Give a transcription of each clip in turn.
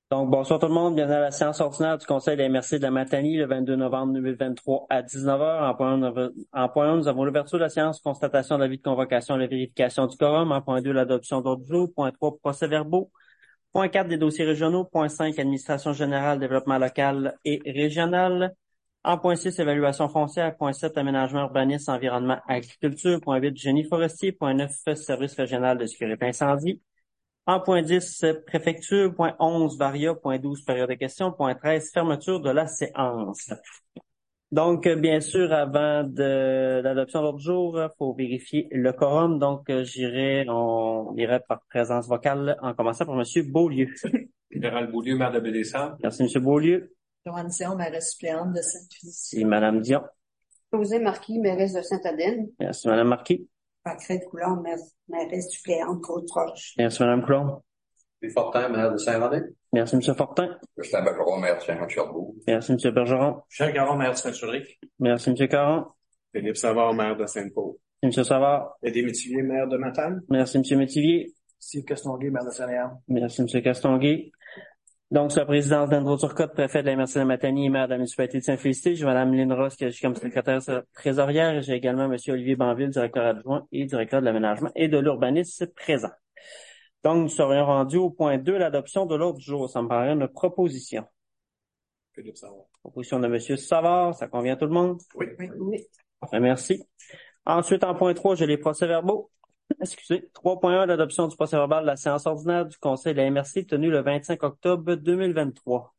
Donc, bonsoir tout le monde. Bienvenue à la séance ordinaire du Conseil des MRC de la Matanie le 22 novembre 2023 à 19 heures. En point 1, nous avons l'ouverture de la séance, constatation de l'avis de convocation et la vérification du quorum. En point 2, l'adoption d'ordre du jour. Point 3, procès-verbaux. Point 4, des dossiers régionaux. Point 5, administration générale, développement local et régional. En point 6, évaluation foncière. Point 7, aménagement urbanisme, environnement, agriculture. Point 8, génie forestier. Point 9, service régional de sécurité incendie. En point 10, préfecture. Point 11, varia. Point 12, période de questions. Point 13, fermeture de la séance. Donc, bien sûr, avant de l'adoption de l'ordre du jour, il faut vérifier le quorum. Donc, on irait par présence vocale, en commençant par M. Beaulieu. Gérald Beaulieu, maire de Baie-des-Sables. Merci, M. Beaulieu. Joanne Dion, mairesse suppléante de Sainte-Félicie. Et Mme Dion. José Marquis, mairesse de Sainte-Adèle. Merci, Mme Marquis. Pancrète Coulombe, mairesse suppléante Côte-Proche. Merci, Mme Coulombe. Louis Fortin, maire de Saint-René. Merci, M. Fortin. Justin Bergeron, maire de Saint-Jean-de-Cherbourg. Merci, M. Bergeron. Michel Caron, maire de Saint-Ulrich. Merci, M. Caron. Philippe Savard, maire de Sainte-Paul. M. Savard. Eddie Métivier, maire de Matane. Merci, M. Métivier. Steve Castonguay, maire de Saint-Léon. Merci, M. Castonguay. Donc, sur la présidence d'Andrew Turcotte, préfet de la MRC de la Matanie et maire de la municipalité de Sainte-Félicité, j'ai Mme Lynn Ross, qui est comme secrétaire trésorière, et j'ai également M. Olivier Banville, directeur adjoint et directeur de l'aménagement et de l'urbanisme présent. Donc, nous serions rendus au point 2, l'adoption de l'ordre du jour. Ça me paraît une proposition. Philippe Savard. Proposition de M. Savard, ça convient à tout le monde? Oui. Enfin, merci. Ensuite, en point 3, j'ai les procès-verbaux. Excusez. 3.1, l'adoption du procès-verbal de la séance ordinaire du Conseil de la MRC tenue le 25 octobre 2023.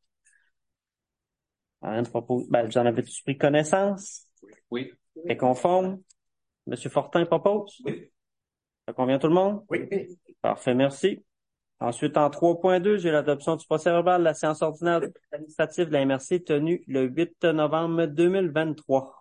Vous en avez tous pris connaissance? Oui. Est conforme? M. Fortin propose? Oui. Ça convient à tout le monde? Oui. Parfait, merci. Ensuite, en 3.2, j'ai l'adoption du procès-verbal de la séance ordinaire administrative de la MRC tenue le 8 novembre 2023.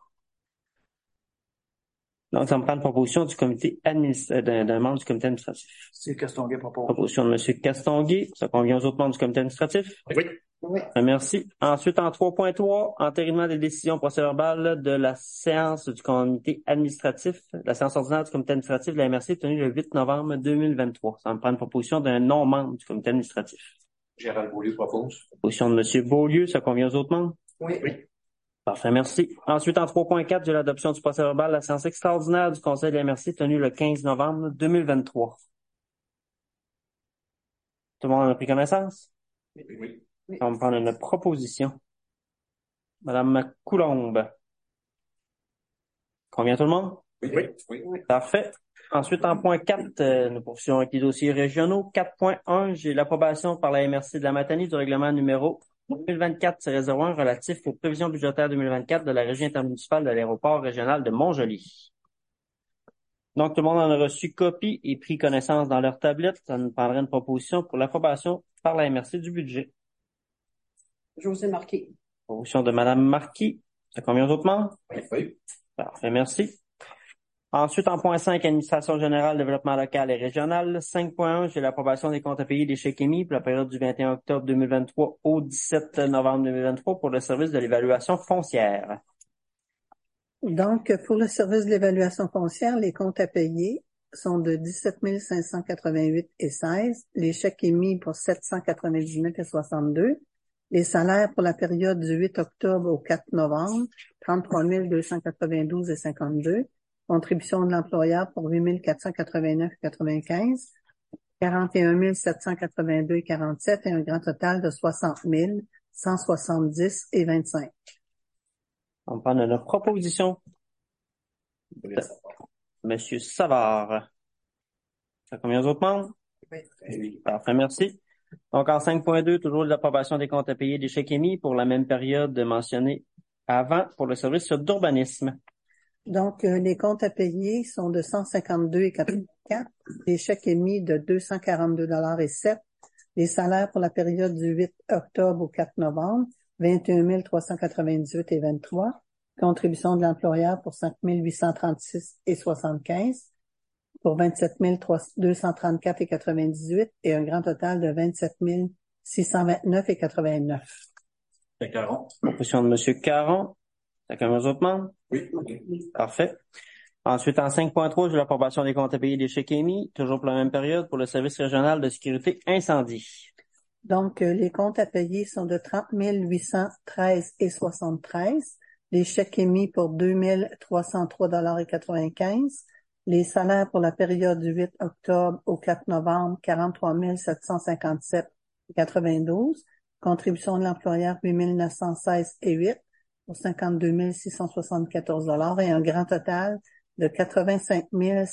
Donc, ça me prend une proposition du comité d'un membre du comité administratif. C'est Castonguay propose. Proposition de M. Castonguay. Ça convient aux autres membres du comité administratif? Oui. Merci. Ensuite, en 3.3, entérinement des décisions procès-verbales de la séance du comité administratif, la séance ordinaire du comité administratif de la MRC tenue le 8 novembre 2023. Ça me prend une proposition d'un non-membre du comité administratif. Gérald Beaulieu propose. Proposition de M. Beaulieu. Ça convient aux autres membres? Oui. Parfait, merci. Ensuite, en 3.4, j'ai l'adoption du procès-verbal de la séance extraordinaire du Conseil de la MRC tenue le 15 novembre 2023. Tout le monde en a pris connaissance? Oui. On va prendre une proposition. Madame Coulombe. Convient tout le monde? Oui. Parfait. Ensuite, en point 4, nous poursuivons avec les dossiers régionaux. 4.1, j'ai l'approbation par la MRC de la Matanie du règlement numéro 2024-01 relatif aux prévisions budgétaires 2024 de la régie intermunicipale de l'aéroport régional de Montjoly. Donc, tout le monde en a reçu copie et pris connaissance dans leur tablette. Ça nous prendrait une proposition pour l'approbation par la MRC du budget. José Marquis. Proposition de Mme Marquis. Ça convient aux autres membres? Oui. Parfait, merci. Ensuite, en point 5, administration générale, développement local et régional. 5.1, j'ai l'approbation des comptes à payer des chèques émis pour la période du 21 octobre 2023 au 17 novembre 2023 pour le service de l'évaluation foncière. Donc, pour le service de l'évaluation foncière, les comptes à payer sont de 17 588,16, les chèques émis pour 799,62, les salaires pour la période du 8 octobre au 4 novembre, 33 292,52, contribution de l'employeur pour 8 489,95, 41 782,47 et un grand total de 60 170,25. On va prendre notre proposition. Monsieur Savard. Ça convient aux autres membres? Oui. Parfait, merci. Donc, en 5.2, toujours l'approbation des comptes à payer des chèques émis pour la même période mentionnée avant pour le service d'urbanisme. Donc, les comptes à payer sont de 152,84, les chèques émis de 242,07, les salaires pour la période du 8 octobre au 4 novembre, 21 398,23, contribution de l'employeur pour 5 836,75, pour 27 234,98 et un grand total de 27 629,89. C'est Caron. Proposition de M. Caron. Ça convient aux autres membres? Oui. Parfait. Ensuite, en 5.3, j'ai l'approbation des comptes à payer des chèques émis, toujours pour la même période, pour le service régional de sécurité incendie. Donc, les comptes à payer sont de 30 813,73. Les chèques émis pour 2 303,95. Les salaires pour la période du 8 octobre au 4 novembre, 43 757,92. Contribution de l'employeur, 8 916,08 pour 52 674 et un grand total de 85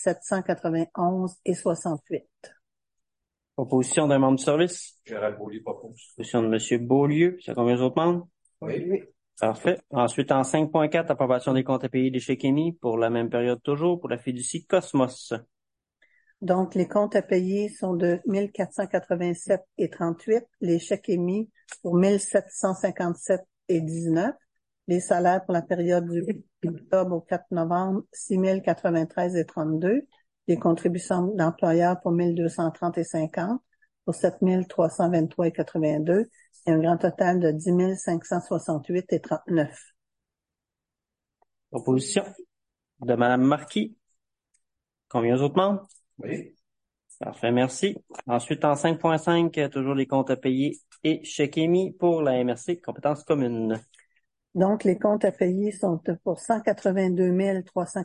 791,68. Proposition d'un membre du service. Gérald Beaulieu propose. Proposition de M. Beaulieu. Ça combien d'autres membres? Oui. Parfait. Ensuite, en 5.4, approbation des comptes à payer des chèques émis pour la même période toujours pour la fiducie Cosmos. Donc, les comptes à payer sont de 1487,38. Les chèques émis pour 1757,19. Les salaires pour la période du 8 octobre au 4 novembre, 6093,32. Les contributions d'employeurs pour 1230,50. Pour 7323,82. Et un grand total de 10 568,39. Proposition de Mme Marquis. Combien d'autres membres? Oui. Parfait, merci. Ensuite, en 5.5, toujours les comptes à payer et chèques émis pour la MRC, compétences communes. Donc, les comptes à payer sont pour 182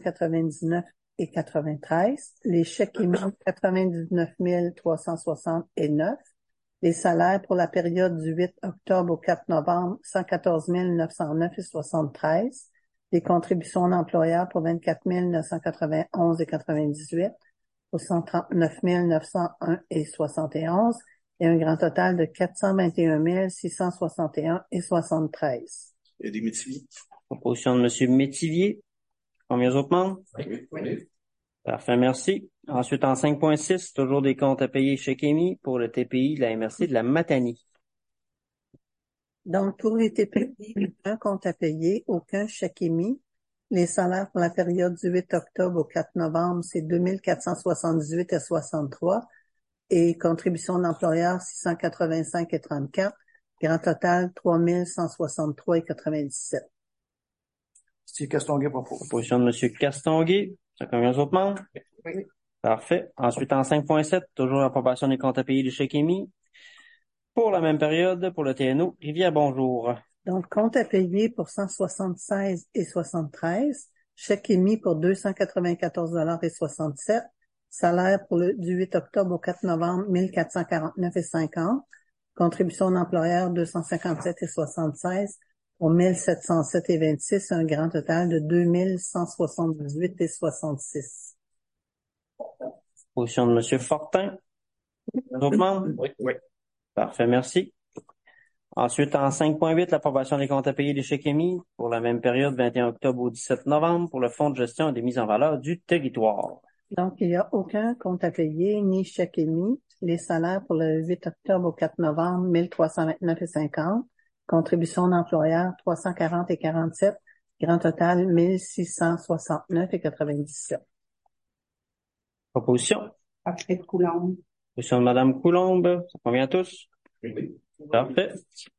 399,93. Les chèques émis, 99 360,9. Les salaires pour la période du 8 octobre au 4 novembre, 114 909,73. Les contributions d'employeurs pour 24 991,98. Pour 139 901,71. Et un grand total de 421 661,73. Et des Métivier. Proposition de M. Métivier. Combien d'autres membres? Oui. Parfait, merci. Ensuite, en 5.6, toujours des comptes à payer chèques émis pour le TPI de la MRC de la Matanie. Donc, pour les TPI, un compte à payer, aucun chèque émis. Les salaires pour la période du 8 octobre au 4 novembre, c'est 2478,63. Et contribution d'employeur, 685,34. Grand total, 3163,97. C'est Castonguay propose. Proposition de M. Castonguay. Ça combien d'autres membres? Oui. Parfait. Ensuite, en 5.7, toujours l'approbation des comptes à payer des chèques émis pour la même période pour le TNO Rivière-Bonjour. Donc, compte à payer pour 176,73. Chèque émis pour 294,67. Salaire pour du 8 octobre au 4 novembre, 1449,50. Contribution d'employeur, 257,76. Pour 1707,26. Un grand total de 2178,66. Proposition de M. Fortin. D'autres membres? Oui. Parfait, merci. Ensuite, en 5.8, l'approbation des comptes à payer des chèques émis pour la même période, 21 octobre au 17 novembre, pour le Fonds de gestion et des mises en valeur du territoire. Donc, il n'y a aucun compte à payer ni chèque émis. Les salaires pour le 8 octobre au 4 novembre, 1329,50. Contribution d'employeur, 340,47. Grand total, 1669,97. Proposition. Patrick Coulombe. Proposition de Mme Coulombe. Ça convient à tous? Oui. Parfait.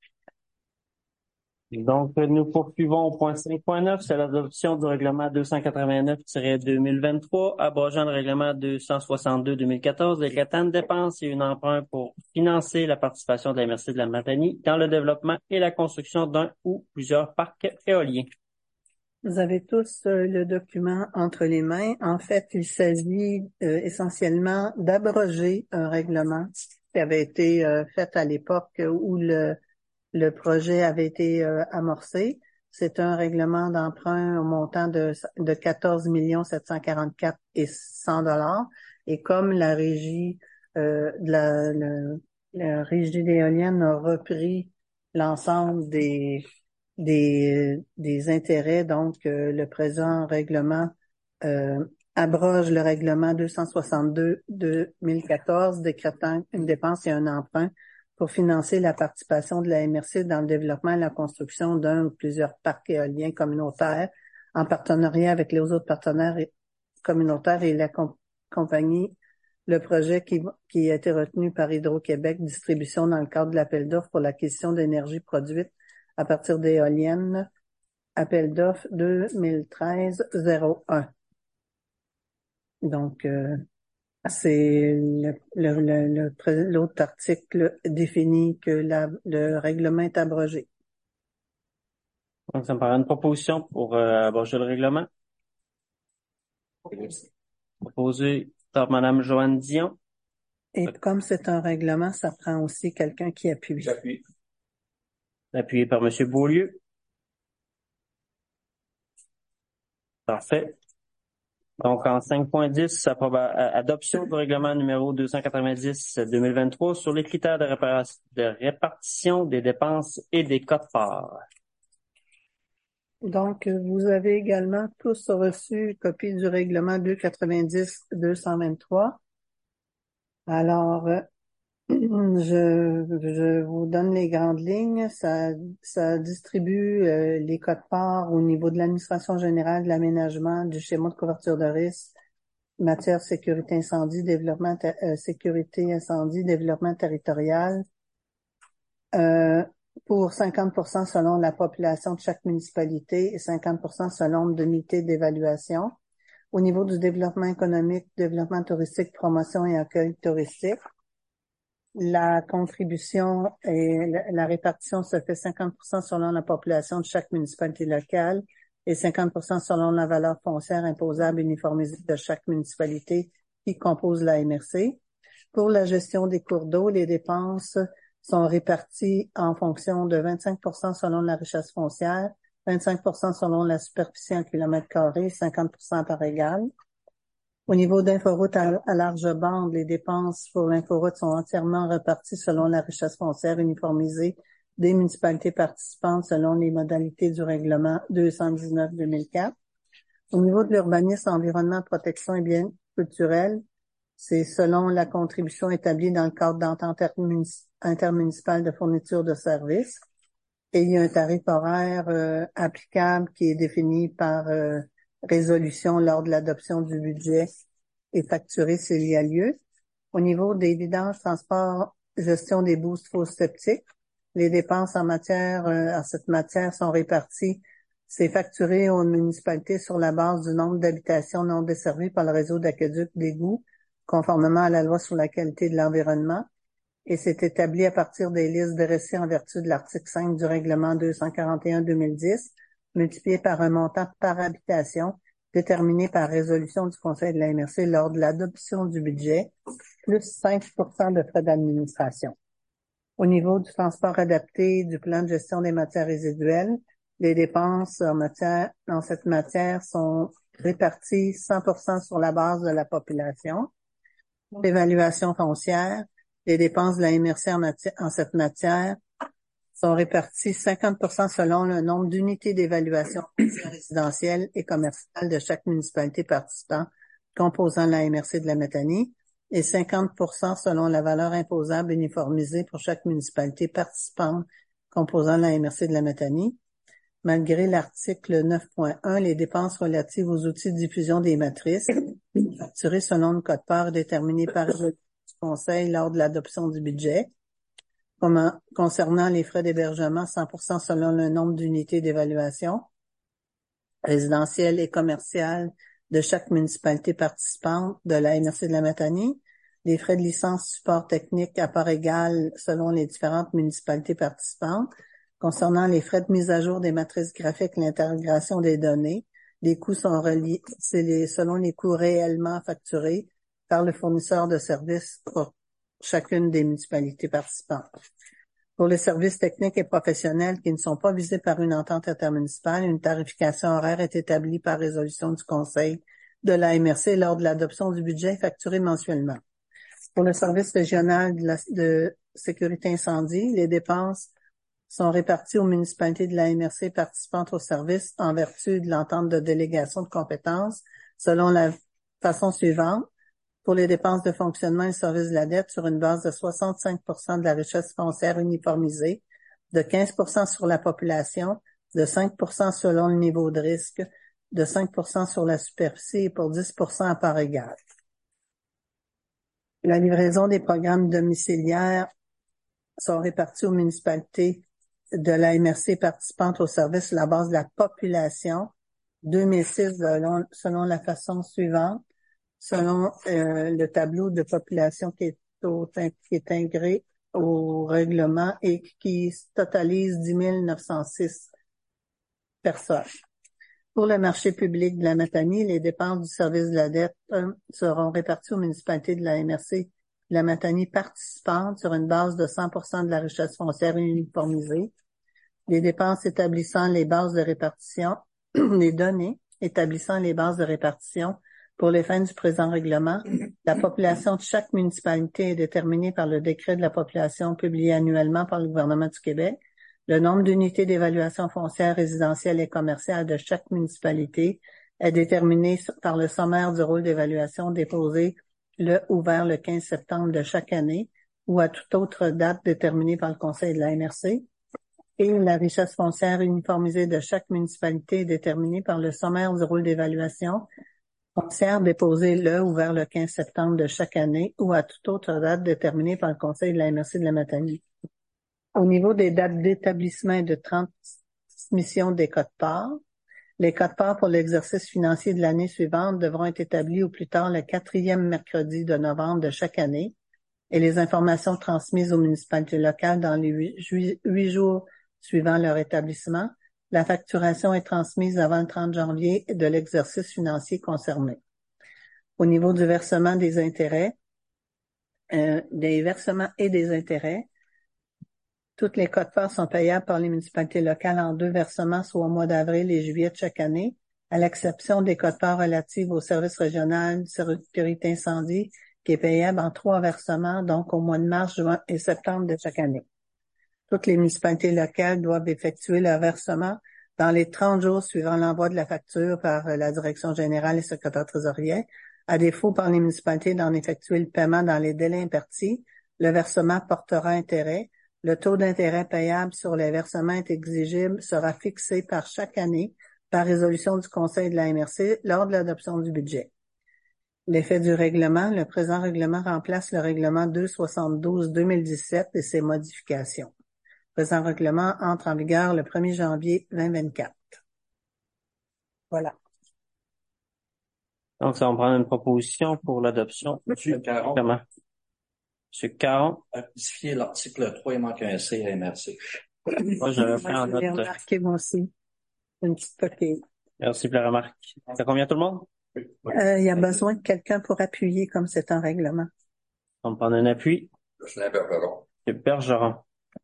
Donc, nous poursuivons au point 5.9, c'est l'adoption du règlement 289-2023, abrogeant le règlement 262-2014, décrétant une dépense et une emprunt pour financer la participation de la MRC de la Matanie dans le développement et la construction d'un ou plusieurs parcs éoliens. Vous avez tous le document entre les mains. En fait, il s'agit essentiellement d'abroger un règlement qui avait été fait à l'époque où le projet avait été amorcé. C'est un règlement d'emprunt au montant de 14 744 et 100 $. Et comme la régie la régie d'éoliennes a repris l'ensemble des intérêts, donc le présent règlement abroge le règlement 262-2014 décrétant une dépense et un emprunt pour financer la participation de la MRC dans le développement et la construction d'un ou plusieurs parcs éoliens communautaires en partenariat avec les autres partenaires communautaires et la compagnie. Le projet qui a été retenu par Hydro-Québec Distribution dans le cadre de l'appel d'offres pour l'acquisition d'énergie produite à partir d'éoliennes, appel d'offres 2013-01. Donc, C'est l'autre article définit que le règlement est abrogé. Donc, ça me paraît une proposition pour abroger le règlement. Proposé par Madame Joanne Dion. Et comme c'est un règlement, ça prend aussi quelqu'un qui appuie. J'appuie. Appuyé par Monsieur Beaulieu. Parfait. Donc, en 5.10, adoption du règlement numéro 290-2023 sur les critères de répartition des dépenses et des quotes-parts. Donc, vous avez également tous reçu copie du règlement 290-223. Alors, je vous donne les grandes lignes. Ça distribue les quotes-parts au niveau de l'administration générale, de l'aménagement, du schéma de couverture de risque, matière sécurité incendie, sécurité incendie, développement territorial, pour 50% selon la population de chaque municipalité et 50% selon l'unité d'évaluation. Au niveau du développement économique, développement touristique, promotion et accueil touristique, la contribution et la répartition se fait 50% selon la population de chaque municipalité locale et 50% selon la valeur foncière imposable uniformisée de chaque municipalité qui compose la MRC. Pour la gestion des cours d'eau, les dépenses sont réparties en fonction de 25% selon la richesse foncière, 25% selon la superficie en kilomètres carrés, 50% par égal. Au niveau d'inforoute à large bande, les dépenses pour l'inforoute sont entièrement réparties selon la richesse foncière uniformisée des municipalités participantes selon les modalités du règlement 219-2004. Au niveau de l'urbanisme, environnement, protection et biens culturels, c'est selon la contribution établie dans le cadre d'entente intermunicipale de fourniture de services. Et il y a un tarif horaire applicable qui est défini par résolution lors de l'adoption du budget et facturé s'il y a lieu. Au niveau des vidanges, transport, gestion des boosts fosses septiques, les dépenses en cette matière sont réparties. C'est facturé aux municipalités sur la base du nombre d'habitations non desservies par le réseau d'aqueducs d'égouts, conformément à la loi sur la qualité de l'environnement. Et c'est établi à partir des listes dressées en vertu de l'article 5 du règlement 241-2010, multiplié par un montant par habitation, déterminé par résolution du Conseil de la MRC lors de l'adoption du budget, plus 5% de frais d'administration. Au niveau du transport adapté du plan de gestion des matières résiduelles, les dépenses en cette matière sont réparties 100% sur la base de la population. L'évaluation foncière, les dépenses de la MRC en cette matière sont réparties 50% selon le nombre d'unités d'évaluation résidentielle et commerciale de chaque municipalité participant composant la MRC de la Matanie et 50% selon la valeur imposable uniformisée pour chaque municipalité participante composant la MRC de la Matanie. Malgré l'article 9.1, les dépenses relatives aux outils de diffusion des matrices, facturées selon le code-part déterminé par le Conseil lors de l'adoption du budget, concernant les frais d'hébergement, 100% selon le nombre d'unités d'évaluation résidentielle et commerciale de chaque municipalité participante de la MRC de la Matanie, les frais de licence support technique à part égale selon les différentes municipalités participantes. Concernant les frais de mise à jour des matrices graphiques et l'intégration des données, les coûts sont reliés, selon les coûts réellement facturés par le fournisseur de services pour chacune des municipalités participantes. Pour les services techniques et professionnels qui ne sont pas visés par une entente intermunicipale, une tarification horaire est établie par résolution du Conseil de la MRC lors de l'adoption du budget facturé mensuellement. Pour le service régional de sécurité incendie, les dépenses sont réparties aux municipalités de la MRC participantes au service en vertu de l'entente de délégation de compétences selon la façon suivante. Pour les dépenses de fonctionnement et services de la dette sur une base de 65% de la richesse foncière uniformisée, de 15% sur la population, de 5% selon le niveau de risque, de 5% sur la superficie et pour 10% à part égale. La livraison des programmes domiciliaires sont répartis aux municipalités de la MRC participantes au service sur la base de la population 2006 selon la façon suivante. selon le tableau de population qui est intégré au règlement et qui totalise 10 906 personnes. Pour le marché public de la Matanie, les dépenses du service de la dette seront réparties aux municipalités de la MRC de la Matanie participantes sur une base de 100% de la richesse foncière uniformisée. Les dépenses établissant les bases de répartition, les données établissant les bases de répartition pour les fins du présent règlement. La population de chaque municipalité est déterminée par le décret de la population publié annuellement par le gouvernement du Québec. Le nombre d'unités d'évaluation foncière résidentielle et commerciale de chaque municipalité est déterminé par le sommaire du rôle d'évaluation déposé le ou vers le 15 septembre de chaque année ou à toute autre date déterminée par le Conseil de la MRC. Et la richesse foncière uniformisée de chaque municipalité est déterminée par le sommaire du rôle d'évaluation foncière déposé le ou vers le 15 septembre de chaque année ou à toute autre date déterminée par le Conseil de la MRC de la Matanie. Au niveau des dates d'établissement et de transmission des quotes-parts, les quotes-parts pour l'exercice financier de l'année suivante devront être établis au plus tard le 4e mercredi de novembre de chaque année et les informations transmises aux municipalités locales dans les 8 jours suivant leur établissement. La facturation est transmise avant le 30 janvier de l'exercice financier concerné. Au niveau du versement des intérêts, des versements et des intérêts, toutes les quotes-parts sont payables par les municipalités locales en 2 versements, soit au mois d'avril et juillet de chaque année, à l'exception des quotes-parts relatives au service régional de sécurité incendie, qui est payable en 3 versements, donc au mois de mars, juin et septembre de chaque année. Toutes les municipalités locales doivent effectuer leur versement dans les 30 jours suivant l'envoi de la facture par la Direction générale et secrétaire trésorier. À défaut par les municipalités d'en effectuer le paiement dans les délais impartis, le versement portera intérêt. Le taux d'intérêt payable sur les versements exigibles sera fixé par chaque année par résolution du Conseil de la MRC lors de l'adoption du budget. L'effet du règlement, le présent règlement remplace le règlement 272-2017 et ses modifications. Le présent règlement entre en vigueur le 1er janvier 2024. Voilà. Donc, ça va prendre une proposition pour l'adoption. Monsieur Caron. Comment? Monsieur Caron. À modifier l'article 3, il manque un C à MRC. Moi, j'avais pris en Je l'ai note. remarqué moi aussi. Une petite coquille. Merci pour la remarque. Ça convient à tout le monde? Il y a besoin de quelqu'un pour appuyer comme c'est un règlement. On va prendre un appui. Jocelyn Bergeron. C'est Bergeron.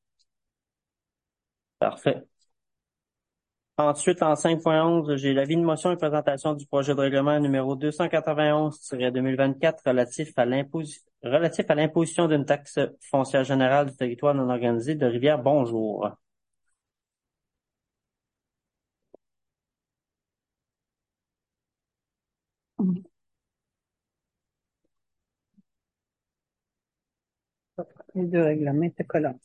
Parfait. Ensuite, en 5.11, j'ai l'avis de motion et présentation du projet de règlement numéro 291-2024 relatif à l'imposition d'une taxe foncière générale du territoire non organisé de Rivière-Bonjour. Les 2 règlements étaient collants.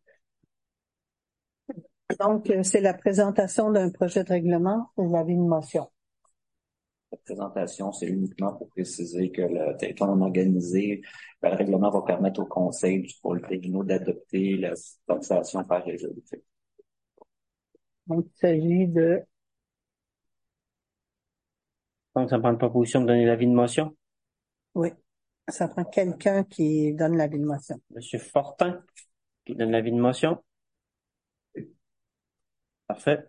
Donc, c'est la présentation d'un projet de règlement et l'avis de motion. La présentation, c'est uniquement pour préciser que le territoire non organisé, le règlement va permettre au Conseil du pôle régionaux d'adopter la taxation par résolution. Donc, il s'agit de... Donc, ça me prend une proposition de donner l'avis de motion. Oui, ça prend quelqu'un qui donne l'avis de motion. Monsieur Fortin, qui donne l'avis de motion. Parfait.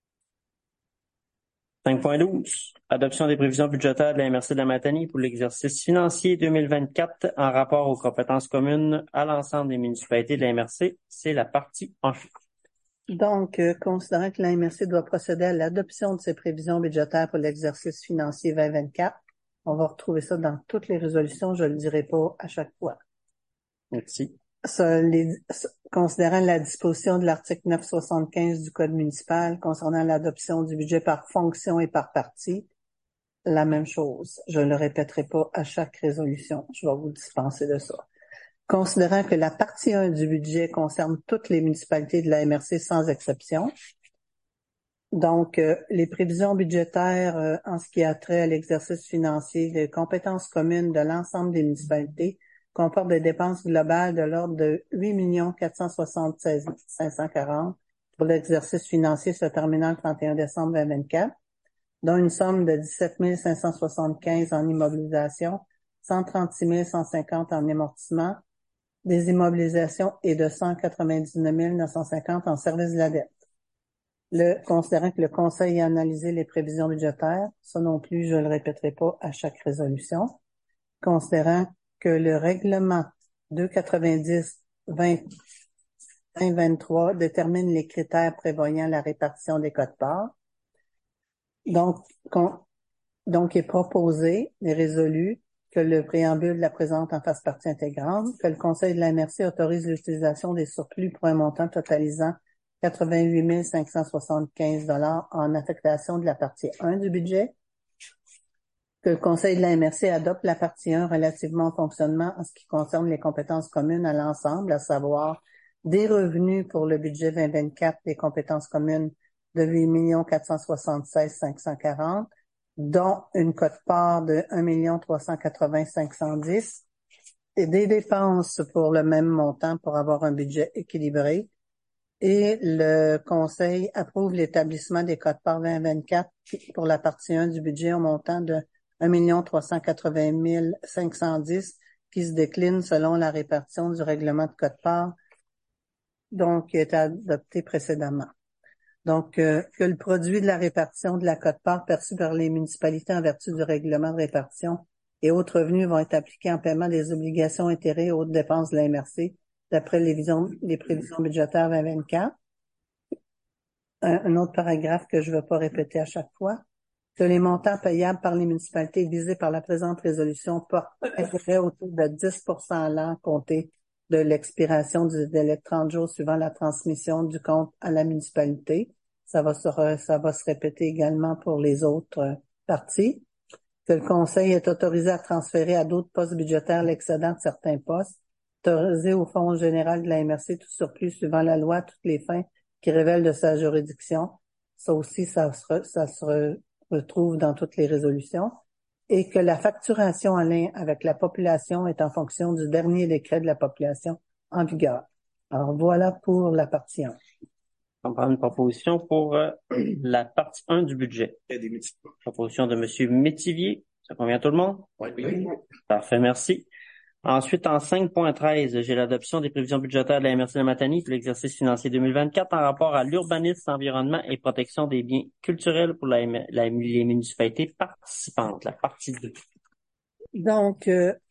5.12. Adoption des prévisions budgétaires de la MRC de la Matanie pour l'exercice financier 2024 en rapport aux compétences communes à l'ensemble des municipalités de la MRC. C'est la partie 1. Donc, considérant que la MRC doit procéder à l'adoption de ses prévisions budgétaires pour l'exercice financier 2024, on va retrouver ça dans toutes les résolutions, je le dirai pas à chaque fois. Merci. Considérant la disposition de l'article 975 du Code municipal concernant l'adoption du budget par fonction et par partie, la même chose. Je ne le répéterai pas à chaque résolution. Je vais vous dispenser de ça. Considérant que la partie 1 du budget concerne toutes les municipalités de la MRC sans exception, donc les prévisions budgétaires en ce qui a trait à l'exercice financier de compétences communes de l'ensemble des municipalités comportent des dépenses globales de l'ordre de 8 476 540 pour l'exercice financier se terminant le 31 décembre 2024. dont une somme de 17 575 en immobilisation, 136 150 en amortissement, des immobilisations et de 199 950 en service de la dette. Considérant que le Conseil a analysé les prévisions budgétaires, ça non plus, je le répéterai pas à chaque résolution, considérant que le règlement 290-2023 détermine les critères prévoyant la répartition des quotes-parts. Donc, est proposé et résolu que le préambule de la présente en fasse partie intégrante, que le Conseil de la MRC autorise l'utilisation des surplus pour un montant totalisant 88 575 $ en affectation de la partie 1 du budget, que le Conseil de la MRC adopte la partie 1 relativement au fonctionnement en ce qui concerne les compétences communes à l'ensemble, à savoir des revenus pour le budget 2024 des compétences communes de 8 476 540, dont une quote-part de 1 380 510 et des dépenses pour le même montant pour avoir un budget équilibré. Et le Conseil approuve l'établissement des quotes-parts 2024 pour la partie 1 du budget au montant de 1 380 510 qui se décline selon la répartition du règlement de quotes-parts donc qui a été adopté précédemment. Donc, que le produit de la répartition de la quote-part perçue par les municipalités en vertu du règlement de répartition et autres revenus vont être appliqués en paiement des obligations, intérêts et autres dépenses de la MRC d'après les prévisions budgétaires 2024. Un autre paragraphe que je ne vais pas répéter à chaque fois, que les montants payables par les municipalités visés par la présente résolution portent intérêt autour de 10 % à l'an compté de l'expiration du délai de 30 jours suivant la transmission du compte à la municipalité. Ça va se répéter également pour les autres parties. Que le Conseil est autorisé à transférer à d'autres postes budgétaires l'excédent de certains postes, autorisé au Fonds général de la MRC tout surplus suivant la loi à toutes les fins qui révèlent de sa juridiction. Ça aussi, ça se retrouve dans toutes les résolutions. Et que la facturation en lien avec la population est en fonction du dernier décret de la population en vigueur. Alors voilà pour la partie 1. On prend une proposition pour la partie 1 du budget. Proposition de M. Métivier. Ça convient à tout le monde? Oui. Parfait, merci. Ensuite, en 5.13, j'ai l'adoption des prévisions budgétaires de la MRC de la Matanie pour l'exercice financier 2024 en rapport à l'urbanisme, l'environnement et protection des biens culturels pour les municipalités participantes, la partie 2. Donc,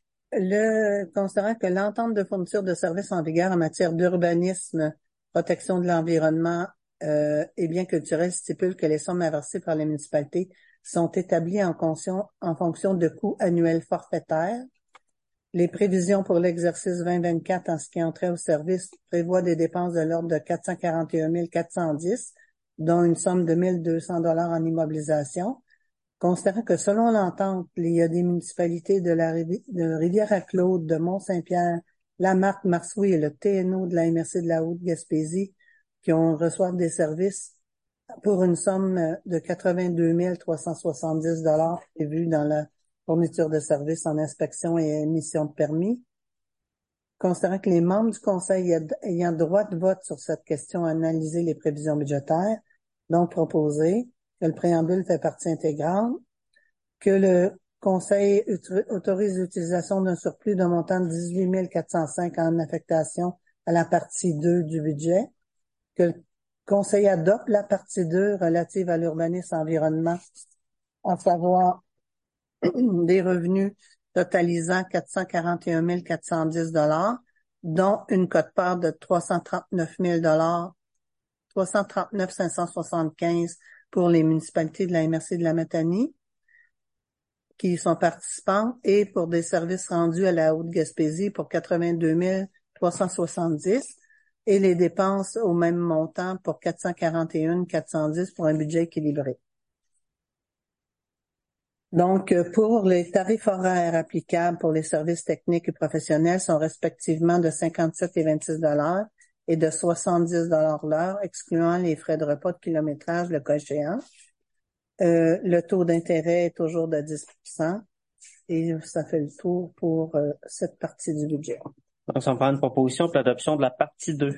considérant que l'entente de fourniture de services en vigueur en matière d'urbanisme, protection de l'environnement et biens culturels stipule que les sommes à verser par les municipalités sont établies en fonction de coûts annuels forfaitaires. Les prévisions pour l'exercice 2024 en ce qui entrait au service prévoient des dépenses de l'ordre de 441 410, dont une somme de 1 200 $ en immobilisation. Considérant que selon l'entente, il y a des municipalités de Rivière-à-Claude, de Mont-Saint-Pierre, Lamarque, Marsoux et le TNO de la MRC de la Haute-Gaspésie qui reçoivent des services pour une somme de 82 370 $ prévue dans la fourniture de services en inspection et émission de permis. Considérant que les membres du Conseil ayant droit de vote sur cette question ont analysé les prévisions budgétaires, donc proposé que le préambule fait partie intégrante, que le Conseil autorise l'utilisation d'un surplus d'un montant de 18 405 en affectation à la partie 2 du budget, que le Conseil adopte la partie 2 relative à l'urbanisme et l'environnement, à savoir des revenus totalisant 441 410 $, dont une quote-part de 339 575 pour les municipalités de la MRC de la Matanie, qui sont participants, et pour des services rendus à la Haute-Gaspésie pour 82 370, et les dépenses au même montant pour 441 410 pour un budget équilibré. Donc, pour les tarifs horaires applicables pour les services techniques et professionnels sont respectivement de 57 et 26 $ et de 70 $ l'heure, excluant les frais de repas de kilométrage, le cas échéant. Le taux d'intérêt est toujours de 10 % et ça fait le tour pour cette partie du budget. Donc, on prend une proposition pour l'adoption de la partie 2.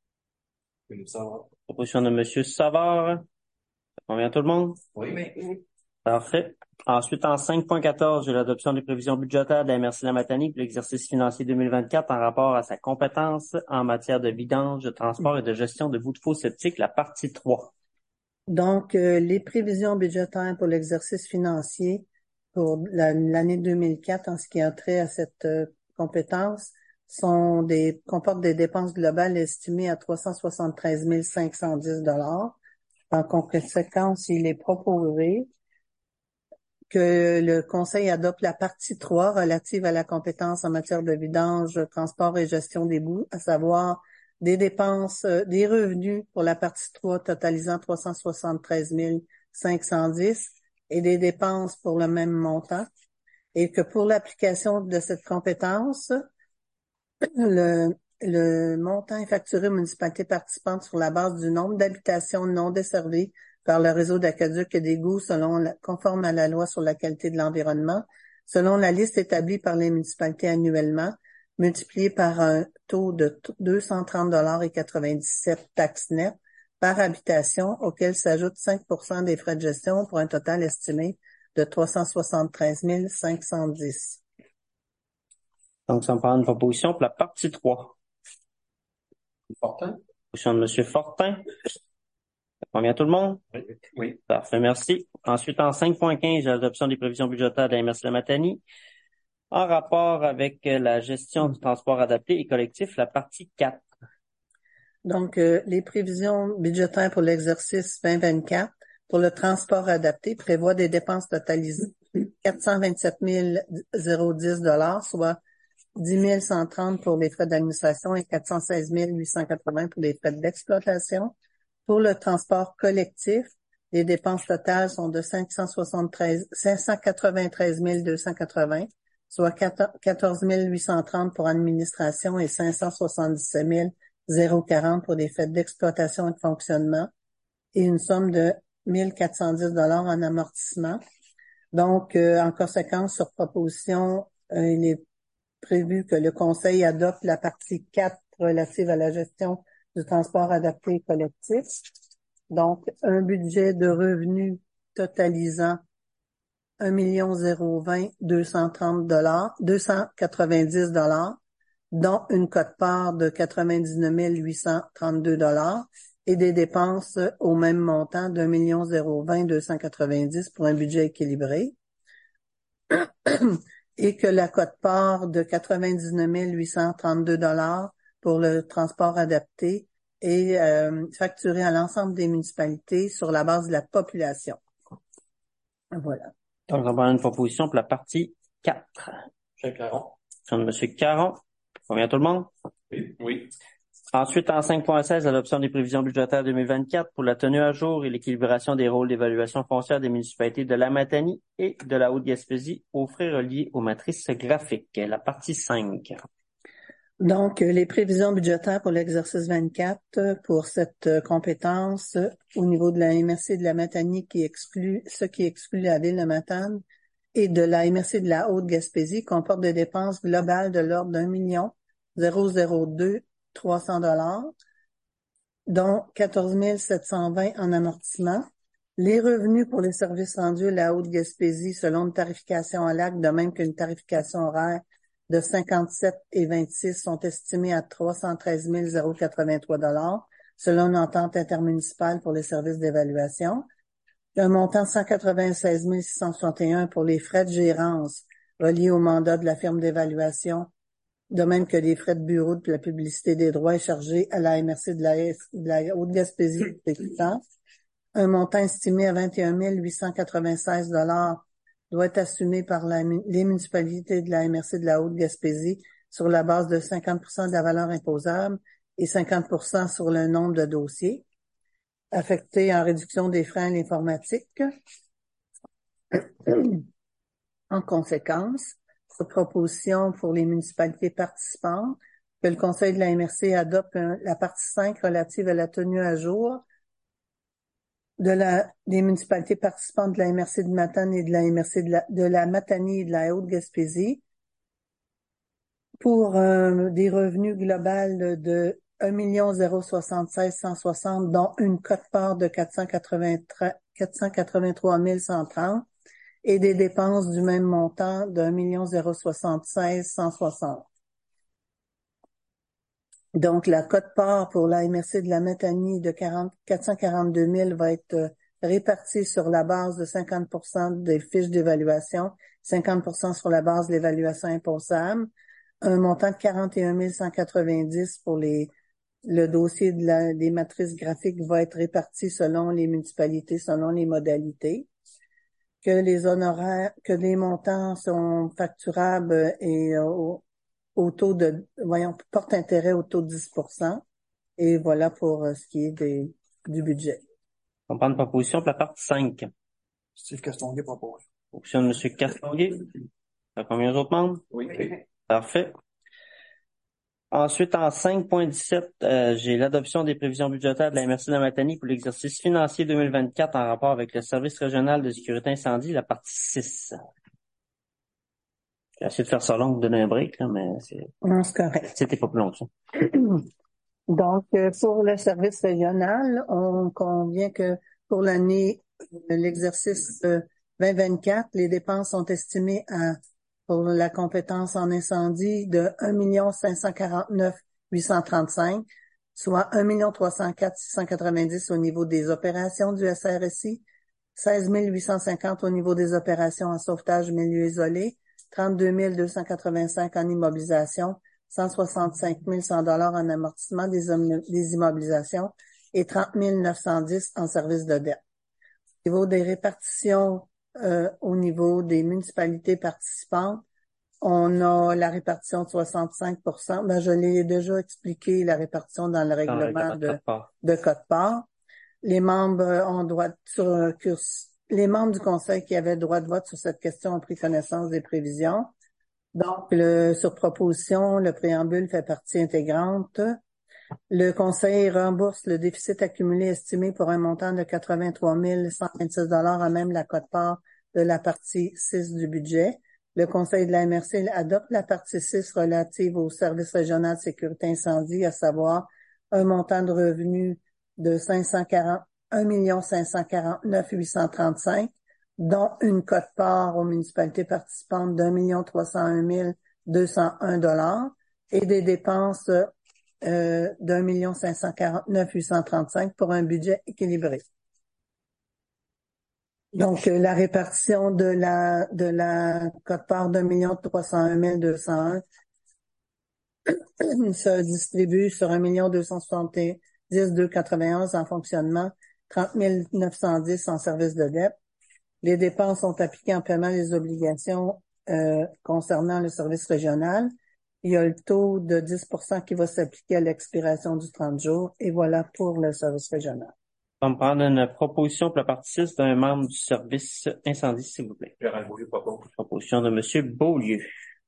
Oui, ça va. Proposition de M. Savard. Ça convient à tout le monde? Oui. Parfait. Ensuite, en 5.14, j'ai l'adoption des prévisions budgétaires de la MRC de la Matanie pour l'exercice financier 2024 en rapport à sa compétence en matière de vidange, de transport et de gestion de bouts de faux septiques, la partie 3. Donc, les prévisions budgétaires pour l'exercice financier pour l'année 2004 en ce qui a trait à cette compétence comportent des dépenses globales estimées à 373 510 $. En conséquence, il est proposé que le Conseil adopte la partie 3 relative à la compétence en matière de vidange, transport et gestion des boues, à savoir des dépenses, des revenus pour la partie 3 totalisant 373 510 et des dépenses pour le même montant. Et que pour l'application de cette compétence, le montant est facturé aux municipalités participantes sur la base du nombre d'habitations non desservies par le réseau d'aqueducs et d'égouts conforme à la loi sur la qualité de l'environnement, selon la liste établie par les municipalités annuellement, multiplié par un taux de 230,97 $ taxes nettes par habitation, auquel s'ajoutent 5 % des frais de gestion pour un total estimé de 373 510. Donc, ça me prend une proposition pour la partie 3. Fortin? Proposition de M. Fortin. Ça convient à tout le monde? Oui. Parfait, merci. Ensuite, en 5.15, j'ai l'adoption des prévisions budgétaires de la MRC de la Matanie en rapport avec la gestion du transport adapté et collectif, la partie 4. Donc, les prévisions budgétaires pour l'exercice 2024 pour le transport adapté prévoient des dépenses totalisées 427 010 $, soit 10 130 pour les frais d'administration et 416 880 pour les frais d'exploitation. Pour le transport collectif, les dépenses totales sont de 593 280, soit 14 830 pour administration et 577 040 pour les frais d'exploitation et de fonctionnement, et une somme de 1 410 $ en amortissement. Donc, en conséquence, sur proposition, il est prévu que le Conseil adopte la partie 4 relative à la gestion du transport adapté et collectif. Donc, un budget de revenus totalisant 1 020 230 290 $, dont une quote-part de 99 832 $ et des dépenses au même montant d'1 020 290 pour un budget équilibré. Et que la quote-part de 99 832 $ pour le transport adapté est facturée à l'ensemble des municipalités sur la base de la population. Voilà. Donc, on va une proposition pour la partie 4. Chez Caron? De M. Caron. Convient à tout le monde? Oui. Ensuite, en 5.16, l'adoption des prévisions budgétaires 2024 pour la tenue à jour et l'équilibration des rôles d'évaluation foncière des municipalités de la Matanie et de la Haute-Gaspésie aux frais reliés aux matrices graphiques. La partie 5. Donc, les prévisions budgétaires pour l'exercice 24 pour cette compétence au niveau de la MRC de la Matanie qui exclut la ville de Matane et de la MRC de la Haute-Gaspésie comportent des dépenses globales de l'ordre d'1 002 300 $, dont 14 720 en amortissement. Les revenus pour les services rendus à la Haute-Gaspésie selon une tarification à l'acte, de même qu'une tarification horaire de 57 et 26 sont estimés à 313 083 $, selon une entente intermunicipale pour les services d'évaluation. Un montant de 196 661 pour les frais de gérance reliés au mandat de la firme d'évaluation, de même que les frais de bureau de la publicité des droits est chargé à la MRC de la Haute-Gaspésie. Un montant estimé à 21 896 $ doit être assumé par les municipalités de la MRC de la Haute-Gaspésie sur la base de 50 % de la valeur imposable et 50 % sur le nombre de dossiers affectés en réduction des frais à l'informatique. En conséquence, proposition pour les municipalités participantes, que le Conseil de la MRC adopte la partie 5 relative à la tenue à jour des municipalités participantes de la MRC de Matane et de la MRC de la Matanie et de la Haute-Gaspésie pour des revenus globaux de 1 076 160, dont une quote-part de 483 130 et des dépenses du même montant d'1 076 160. Donc, la quote-part pour la MRC de la Matanie de 442 000 va être répartie sur la base de 50% des fiches d'évaluation, 50% sur la base de l'évaluation imposable, un montant de 41 190 pour le dossier des matrices graphiques va être réparti selon les municipalités, selon les modalités, que les honoraires, que les montants sont facturables et au taux de, porte intérêt au taux de 10%. Et voilà pour ce qui est du budget. On prend une proposition pour la partie 5. Steve Castonguay propose. Proposition de M. Castonguay. Combien d'autres membres? Oui. Parfait. Ensuite, en 5.17, j'ai l'adoption des prévisions budgétaires de la MRC de la Matanie pour l'exercice financier 2024 en rapport avec le service régional de sécurité incendie, la partie 6. J'ai essayé de faire ça long, de donner un break, là, mais Non, c'est correct. c'était pas plus long que ça. Donc, pour le service régional, on convient que pour l'année, l'exercice 2024, les dépenses sont estimées pour la compétence en incendie de 1 549 835, soit 1 304 690 au niveau des opérations du SRSI, 16 850 au niveau des opérations en sauvetage milieu isolé, 32 285 en immobilisation, 165 100 $ en amortissement des immobilisations et 30 910 en service de dette. Au niveau des répartitions, au niveau des municipalités participantes, on a la répartition de 65%. Ben, je l'ai déjà expliqué, la répartition dans le règlement de quote-part. Les membres ont droit les membres du conseil qui avaient droit de vote sur cette question ont pris connaissance des prévisions. Donc, sur proposition, le préambule fait partie intégrante. Le conseil rembourse le déficit accumulé estimé pour un montant de 83 126 $ à même la quote-part de la partie 6 du budget. Le conseil de la MRC adopte la partie 6 relative au service régional de sécurité incendie, à savoir un montant de revenus de 1 549 835, dont une quote-part aux municipalités participantes d'1 301 201 $ et des dépenses d'1 549 835 pour un budget équilibré. Donc, la répartition de la quote-part d'1 301 201 se distribue sur 1 270 291 en fonctionnement, 30 910 en service de dette. Les dépenses sont appliquées en paiement des obligations concernant le service régional. Il y a le taux de 10% qui va s'appliquer à l'expiration du 30 jours. Et voilà pour le service régional. On va prendre une proposition pour la partie 6 d'un membre du service incendie, s'il vous plaît. Gérald Beaulieu propose. Proposition de M. Beaulieu.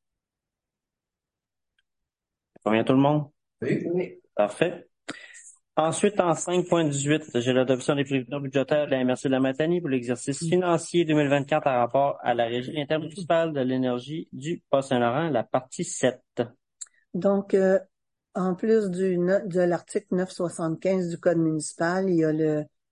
Combien tout le monde? Oui. Parfait. Ensuite, en 5.18, j'ai l'adoption des prévisions budgétaires de la MRC de la Matanie pour l'exercice financier 2024 en rapport à la Régie intermunicipale de l'énergie du Bas-Saint-Laurent, la partie 7. Donc, en plus de l'article 975 du Code municipal, il y a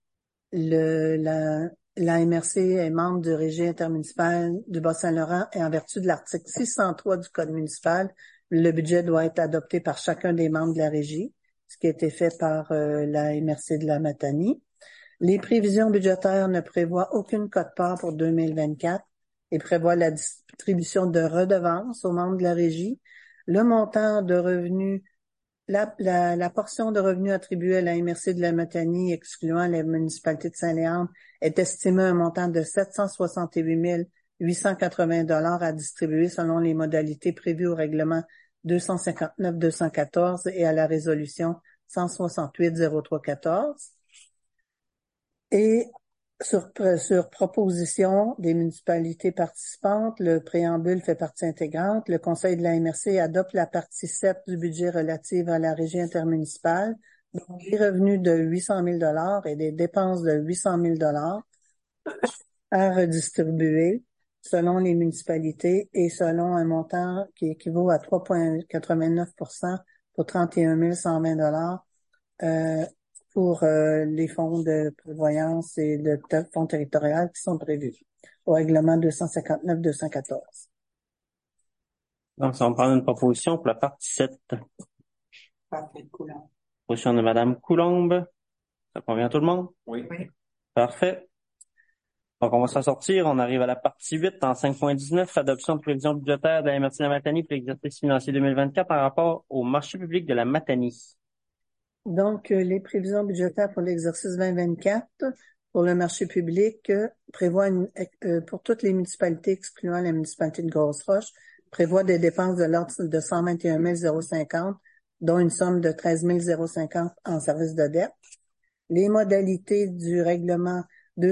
la MRC est membre du Régie intermunicipale du Bas-Saint-Laurent et en vertu de l'article 603 du Code municipal, le budget doit être adopté par chacun des membres de la Régie, ce qui a été fait par la MRC de la Matanie. Les prévisions budgétaires ne prévoient aucune quote-part pour 2024 et prévoient la distribution de redevances aux membres de la Régie. Le montant de revenus, la portion de revenus attribuée à la MRC de la Matanie, excluant la municipalité de Saint-Léandre, est estimée à un montant de 768 880 $ à distribuer selon les modalités prévues au règlement 259-214 et à la résolution 168-0314. Et sur proposition des municipalités participantes, le préambule fait partie intégrante. Le conseil de la MRC adopte la partie 7 du budget relative à la régie intermunicipale, donc des revenus de 800 000 $ et des dépenses de 800 000 $ à redistribuer selon les municipalités et selon un montant qui équivaut à 3,89% pour 31 120 $ pour les fonds de prévoyance et de fonds territoriaux qui sont prévus. au règlement 259-214. Donc, ça va prendre une proposition pour la partie 7. Patrick Coulomb. Proposition de Madame Coulombe. Ça convient à tout le monde? Oui. Parfait. Donc, on va s'en sortir. On arrive à la partie 8 en 5.19, adoption de prévisions budgétaires de la MRC de la Matanie pour l'exercice financier 2024 par rapport au marché public de la Matanie. Donc, les prévisions budgétaires pour l'exercice 2024 pour le marché public prévoient pour toutes les municipalités, excluant la municipalité de Grosse-Roche, prévoit des dépenses de l'ordre de 121 050, dont une somme de 13 050 en services de dette. Les modalités du règlement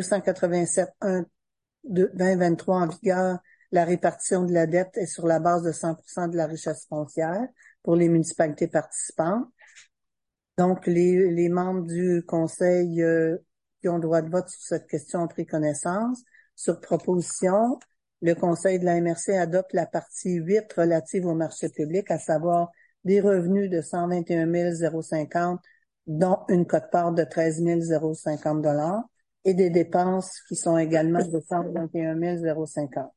287-1-2023 en vigueur, la répartition de la dette est sur la base de 100% de la richesse foncière pour les municipalités participantes. Donc, les membres du conseil qui ont droit de vote sur cette question ont pris connaissance. Sur proposition, le conseil de la MRC adopte la partie 8 relative au marché public, à savoir des revenus de 121 050, dont une quote-part de 13 050 $ et des dépenses qui sont également de 121 050.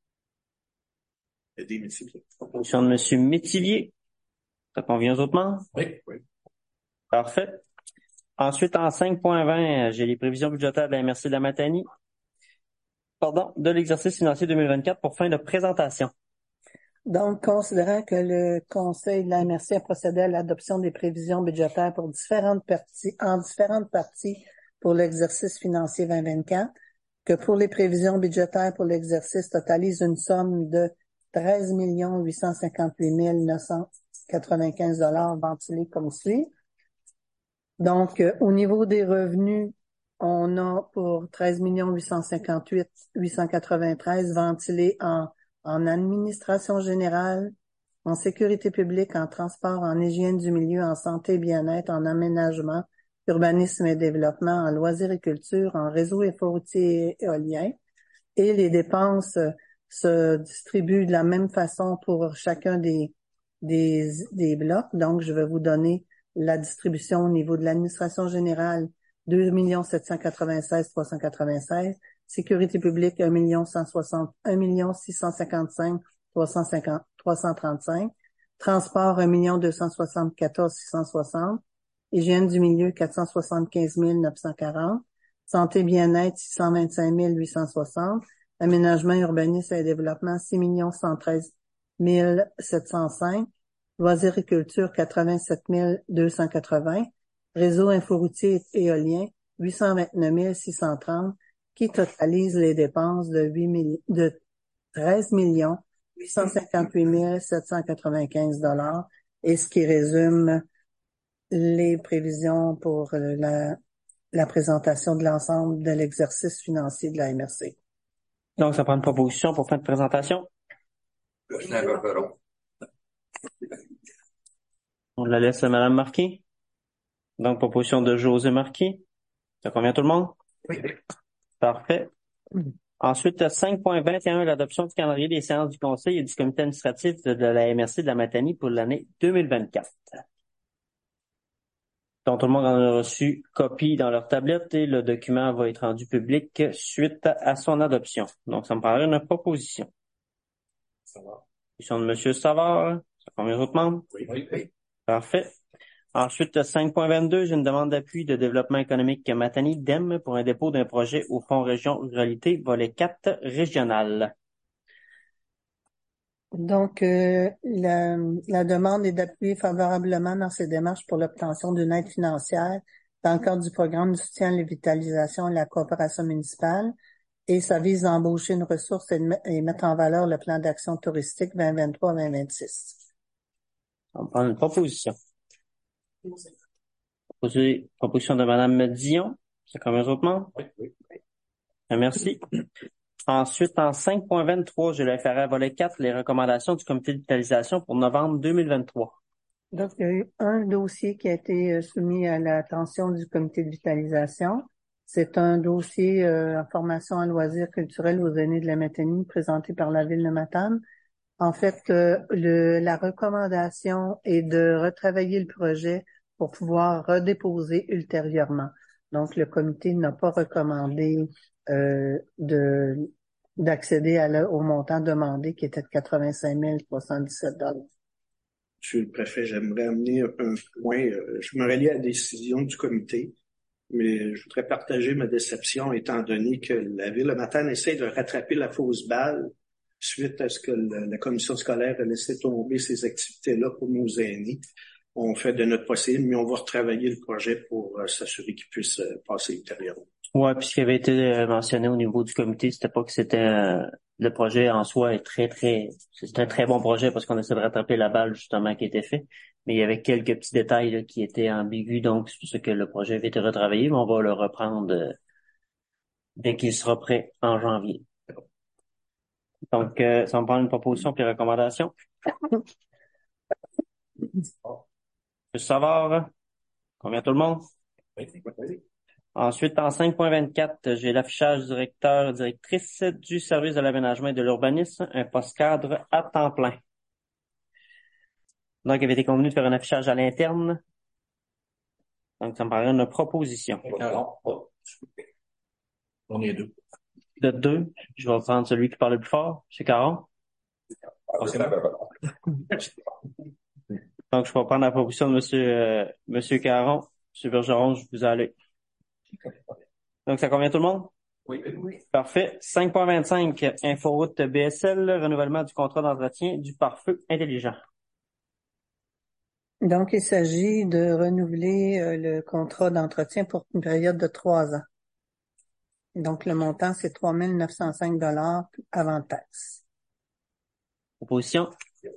Proposition de Monsieur Métivier. Ça convient aux autres membres? Oui. Parfait. Ensuite, en 5.20, j'ai les prévisions budgétaires de la MRC de la Matanie. De l'exercice financier 2024 pour fin de présentation. Donc, considérant que le Conseil de la MRC a procédé à l'adoption des prévisions budgétaires pour différentes parties pour l'exercice financier 2024, que pour les prévisions budgétaires pour l'exercice totalise une somme de 13 858 995 $ ventilés comme suit. Donc, au niveau des revenus, on a pour 13 858 893 ventilés en administration générale, en sécurité publique, en transport, en hygiène du milieu, en santé et bien-être, en aménagement, urbanisme et développement, en loisirs et culture, en réseau et forestier et éolien. Et les dépenses se distribuent de la même façon pour chacun des blocs. Donc, je vais vous donner la distribution au niveau de l'administration générale, 2 796 396, sécurité publique, 1 655 335, transport, 1 274 660, hygiène du milieu, 475 940, santé bien-être, 625 860, aménagement, urbanisme et développement, 6 113 705, loisirs et culture, 87 280, réseau inforoutier et éolien, 829 630, qui totalise les dépenses de 13 858 795 $ et ce qui résume les prévisions pour la présentation de l'ensemble de l'exercice financier de la MRC. Donc, ça prend une proposition pour fin de présentation. On la laisse à Madame Marquis. Donc, proposition de José Marquis. Ça convient à tout le monde? Oui. Parfait. Ensuite, 5.21, l'adoption du calendrier des séances du Conseil et du comité administratif de la MRC de la Matanie pour l'année 2024. Donc, tout le monde en a reçu copie dans leur tablette et le document va être rendu public suite à son adoption. Donc, ça me paraît une proposition. Ça va. Proposition de Monsieur Savard. Ça convient aux autres membres? Oui. Parfait. Ensuite, 5.22, j'ai une demande d'appui de développement économique Matanie DEM pour un dépôt d'un projet au Fonds Région Ruralité, volet 4 régional. Donc, la demande est d'appuyer favorablement dans ces démarches pour l'obtention d'une aide financière dans le cadre du programme de soutien à la vitalisation et la coopération municipale. Et ça vise à embaucher une ressource et mettre en valeur le plan d'action touristique 2023-2026. On va prendre une proposition. Proposition de Madame Dion. C'est comme les autres membres? Oui. Merci. Ensuite, en 5.23, je vais faire à volet 4 les recommandations du comité de vitalisation pour novembre 2023. Donc, il y a eu un dossier qui a été soumis à l'attention du comité de vitalisation. C'est un dossier en formation en loisirs culturels aux aînés de la Matanie présenté par la Ville de Matane. En fait, la recommandation est de retravailler le projet pour pouvoir redéposer ultérieurement. Donc, le comité n'a pas recommandé de d'accéder au montant demandé qui était de 85 317 $. Monsieur le préfet, j'aimerais amener un point. Je me rallie à la décision du comité, mais je voudrais partager ma déception étant donné que la Ville de Matane essaie de rattraper la fausse balle suite à ce que la commission scolaire a laissé tomber ces activités-là pour nos aînés. On fait de notre possible, mais on va retravailler le projet pour s'assurer qu'il puisse passer ultérieurement. Ouais, puis ce qui avait été mentionné au niveau du comité, c'était pas que c'était le projet en soi est c'est un très bon projet parce qu'on essaie de rattraper la balle justement qui était fait, mais il y avait quelques petits détails là, qui étaient ambigus, donc c'est pour ça que le projet avait été retravaillé, mais on va le reprendre dès qu'il sera prêt en janvier. Donc, ça va me prendre une proposition puis recommandation. Je veux savoir combien tout le monde? Ensuite, en 5.24, j'ai l'affichage directrice du service de l'aménagement et de l'urbanisme, un poste cadre à temps plein. Donc, il avait été convenu de faire un affichage à l'interne. Donc, ça me paraît une proposition. On est deux. De 2, je vais prendre celui qui parle le plus fort, M. Caron. Donc, je vais prendre la proposition de Monsieur Caron. M. Bergeron, je vous allez. Donc, ça convient tout le monde? Oui. Parfait. 5.25, Inforoute BSL, renouvellement du contrat d'entretien du pare-feu intelligent. Donc, il s'agit de renouveler le contrat d'entretien pour une période de 3 ans. Donc, le montant, c'est 3 905 $ avant taxe. Proposition?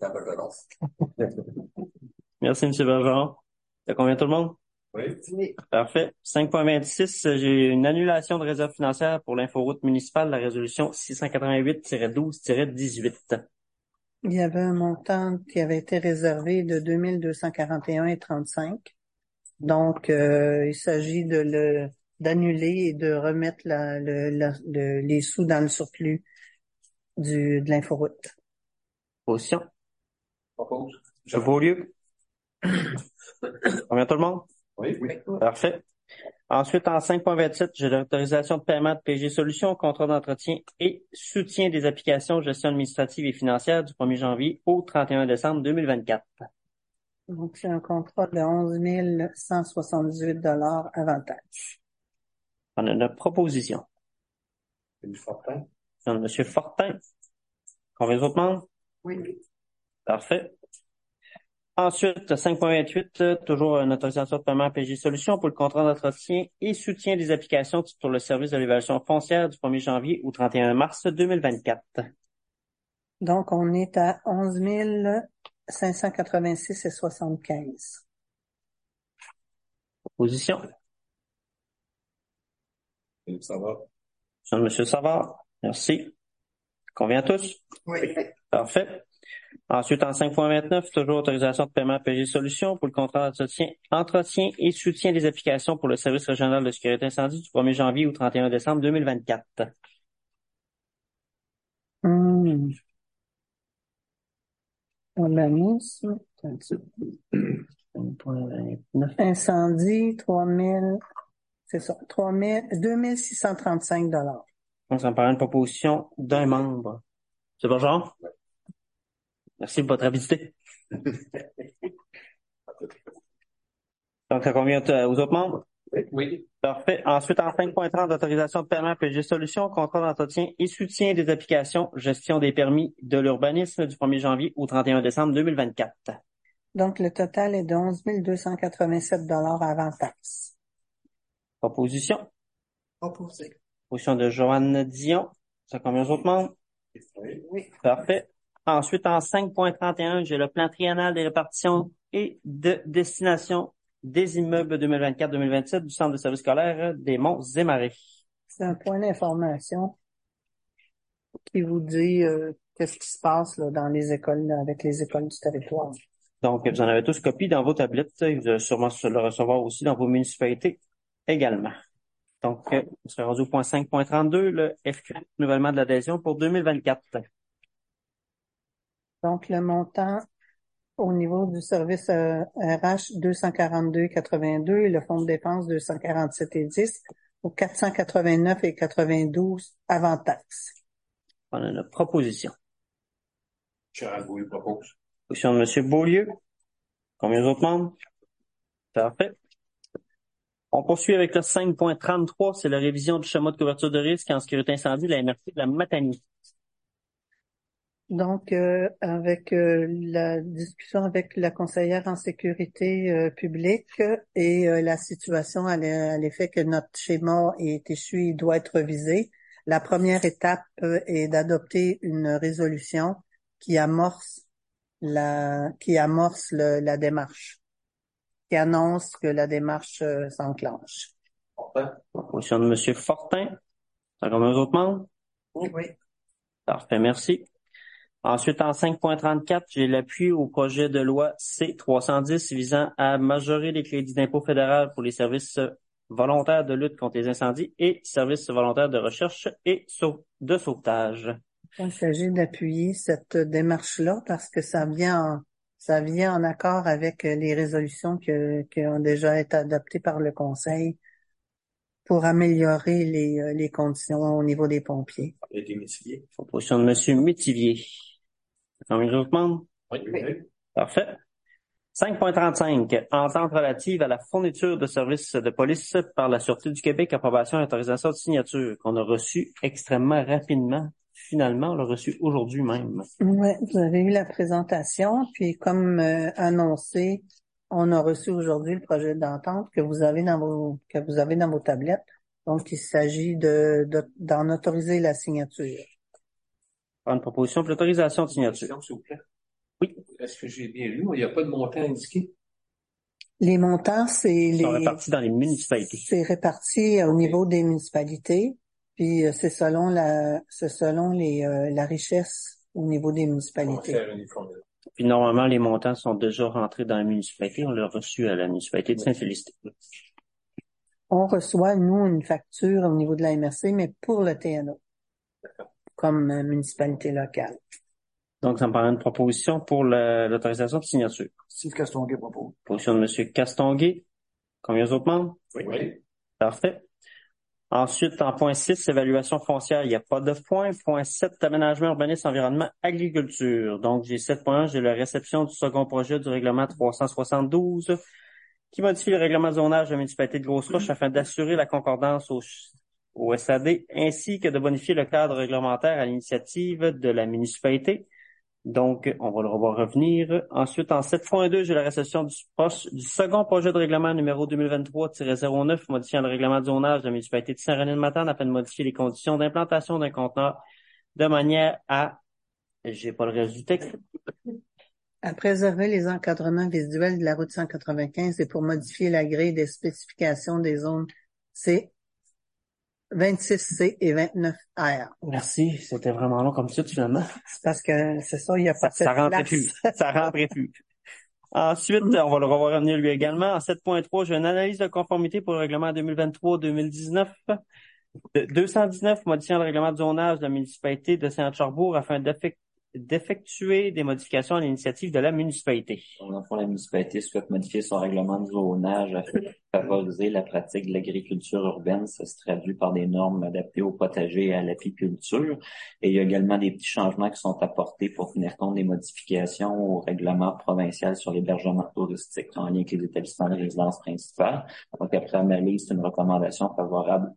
Merci, M. Bergeron. Ça convient tout le monde? Oui. Parfait. 5.26, j'ai une annulation de réserve financière pour l'inforoute municipale, la résolution 688-12-18. Il y avait un montant qui avait été réservé de 2 241,35 $. Donc, il s'agit d'annuler et de remettre les sous dans le surplus de l'inforoute. Position. Je Beaulieu. Combien tout le monde? Oui. Parfait. Ensuite, en 5.27, j'ai l'autorisation de paiement de PG Solutions, contrat d'entretien et soutien des applications gestion administrative et financière du 1er janvier au 31 décembre 2024. Donc, c'est un contrat de 11 178 $ avant taxe. On a une proposition. M. Fortin. M. Fortin. Combien d'autres membres? Oui. Parfait. Ensuite, 5.28, toujours une autorisation de paiement à PG Solutions pour le contrat d'entretien et soutien des applications pour le service de l'évaluation foncière du 1er janvier au 31 mars 2024. Donc, on est à 11 586,75 $. Proposition. Ça va. M. Savard. Merci. Convient à tous? Oui. Parfait. Ensuite, en 5.29, toujours autorisation de paiement à PG Solutions pour le contrat entretien et soutien des applications pour le service régional de sécurité incendie du 1er janvier au 31 décembre 2024. Urbanisme. 5.29. Incendie, 2635 $. Donc, ça me paraît une proposition d'un membre. C'est bon, Jean? Merci de votre rapidité. Donc, ça convient aux autres membres? Oui. Parfait. Ensuite, en 5.30, d'autorisation de paiement PG Solutions, contrat d'entretien et soutien des applications, gestion des permis de l'urbanisme du 1er janvier au 31 décembre 2024. Donc, le total est de 11 287 $ avant taxe. Proposition. Opposé. Proposition de Joanne Dion. Ça convient aux autres membres? Oui. Parfait. Ensuite, en 5.31, j'ai le plan triennal des répartitions et de destination des immeubles 2024-2027 du Centre de services scolaires des Monts et Marais. C'est un point d'information qui vous dit qu'est-ce qui se passe là, dans les écoles, avec les écoles du territoire. Donc, vous en avez tous copie dans vos tablettes. Vous allez sûrement le recevoir aussi dans vos municipalités également. Donc, on serait rendu au point 5.32, le FQ, renouvellement de l'adhésion pour 2024. Donc, le montant au niveau du service RH 242,82 et le fonds de dépenses 247,10 ou 489,92 avant taxe. On a une proposition. Charles Beaulieu propose. Proposition de M. Beaulieu. Combien d'autres membres? Parfait. On poursuit avec le 5.33, c'est la révision du schéma de couverture de risque en sécurité incendie de la MRC de la Matanie. Donc, avec la discussion avec la conseillère en sécurité publique et la situation à l'effet que notre schéma est échu et doit être révisé, la première étape est d'adopter une résolution qui amorce la démarche, qui annonce que la démarche s'enclenche. Proposition de M. Fortin. Ça combien d'autres membres? Oui. Parfait, merci. Ensuite, en 5.34, j'ai l'appui au projet de loi C-310 visant à majorer les crédits d'impôt fédéral pour les services volontaires de lutte contre les incendies et services volontaires de recherche et de sauvetage. Il s'agit d'appuyer cette démarche-là parce que ça vient en accord avec les résolutions qui ont déjà été adoptées par le Conseil pour améliorer les conditions au niveau des pompiers. Et des métiers. Proposition de M. Métivier. Combien d'autres membres? Oui. Parfait. 5.35. Entente relative à la fourniture de services de police par la Sûreté du Québec, approbation et autorisation de signature qu'on a reçu extrêmement rapidement. Finalement, on l'a reçu aujourd'hui même. Oui, vous avez eu la présentation, puis comme annoncé, on a reçu aujourd'hui le projet d'entente que vous avez dans vos tablettes. Donc, il s'agit d'en autoriser la signature. Une proposition pour l'autorisation de signature. S'il vous plaît. Oui. Est-ce que j'ai bien lu? Il n'y a pas de montant indiqué? Les montants, Ils sont répartis dans les municipalités. c'est réparti au niveau des municipalités, puis c'est selon la richesse au niveau des On va municipalités. faire une formule. Puis normalement, les montants sont déjà rentrés dans la municipalité. On l'a reçu à la municipalité de Saint-Félicité. On reçoit, nous, une facture au niveau de la MRC, mais pour le TNA, comme municipalité locale. Donc, ça me paraît une proposition pour l'autorisation de signature. Steve Castonguay propose. Proposition de M. Castonguay. Combien d'autres membres? Oui. Parfait. Ensuite, en point 6, évaluation foncière, il n'y a pas de point. Point 7, aménagement, urbanisme, environnement, agriculture. Donc, j'ai 7.1, j'ai la réception du second projet du règlement 372 qui modifie le règlement de zonage de la municipalité de Grosse-Roche afin d'assurer la concordance au SAD ainsi que de bonifier le cadre réglementaire à l'initiative de la municipalité. Donc, on va le revoir revenir. Ensuite, en 7.2, j'ai la réception du second projet de règlement numéro 2023-09, modifiant le règlement de zonage de la municipalité de Saint-René-de-Matane afin de modifier les conditions d'implantation d'un conteneur de manière à, j'ai pas le reste du texte, À préserver les encadrements visuels de la route 195 et pour modifier la grille des spécifications des zones C, 26C et 29R. Merci, c'était vraiment long comme ça, finalement. C'est parce que c'est ça, il n'y a pas Ça de rentrait place. plus. Ça rentrait plus. Ensuite, on va le revoir revenir lui également. En 7.3, j'ai une analyse de conformité pour le règlement 2023-2019. 219, modifiant le règlement de zonage de la municipalité de Saint-Charbourg afin d'effectuer des modifications à l'initiative de la municipalité. Dans le fond, la municipalité souhaite modifier son règlement de zonage afin de favoriser la pratique de l'agriculture urbaine. Ça se traduit par des normes adaptées au potager et à l'apiculture. Et il y a également des petits changements qui sont apportés pour tenir compte des modifications au règlement provincial sur l'hébergement touristique en lien avec les établissements de résidence principale. Donc, après analyse, c'est une recommandation favorable.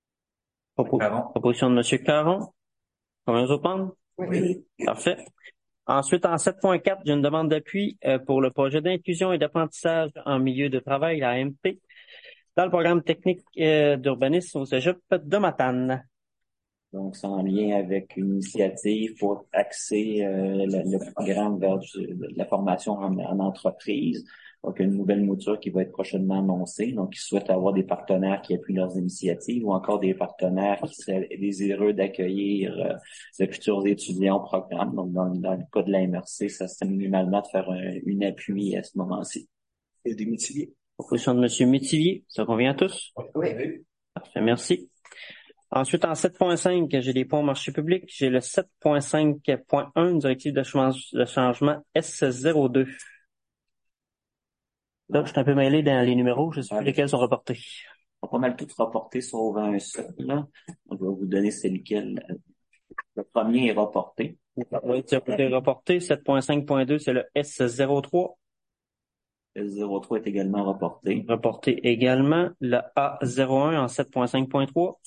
Proposition de M. Caron. Combien d'autres membres? Oui. Parfait. Ensuite, en 7.4, j'ai une demande d'appui pour le projet d'inclusion et d'apprentissage en milieu de travail, la AMP, dans le programme technique d'urbanisme au Cégep de Matane. Donc, c'est en lien avec une initiative pour axer le programme vers de la formation en entreprise. Donc, une nouvelle mouture qui va être prochainement annoncée. Donc, ils souhaitent avoir des partenaires qui appuient leurs initiatives ou encore des partenaires qui seraient désireux d'accueillir de futurs étudiants au programme. Donc, dans le cas de la MRC, ça serait minimalement de faire une appui à ce moment-ci. Il y a des métiers. Proposition de M. Métivier. Ça convient à tous? Oui. Parfait, merci. Ensuite, en 7.5, j'ai des points au marché public. J'ai le 7.5.1, une directive de changement S02. Là, je suis un peu mêlé dans les numéros. Je ne sais plus lesquels sont reportés. On va pas mal tout reporter sauf un seul, là. On va vous donner c'est lequel. Le premier est reporté. Oui, tu as été reporté. 7.5.2, c'est le S03. Le 03 est également reporté. Reporté également. Le A01 en 7.5.3.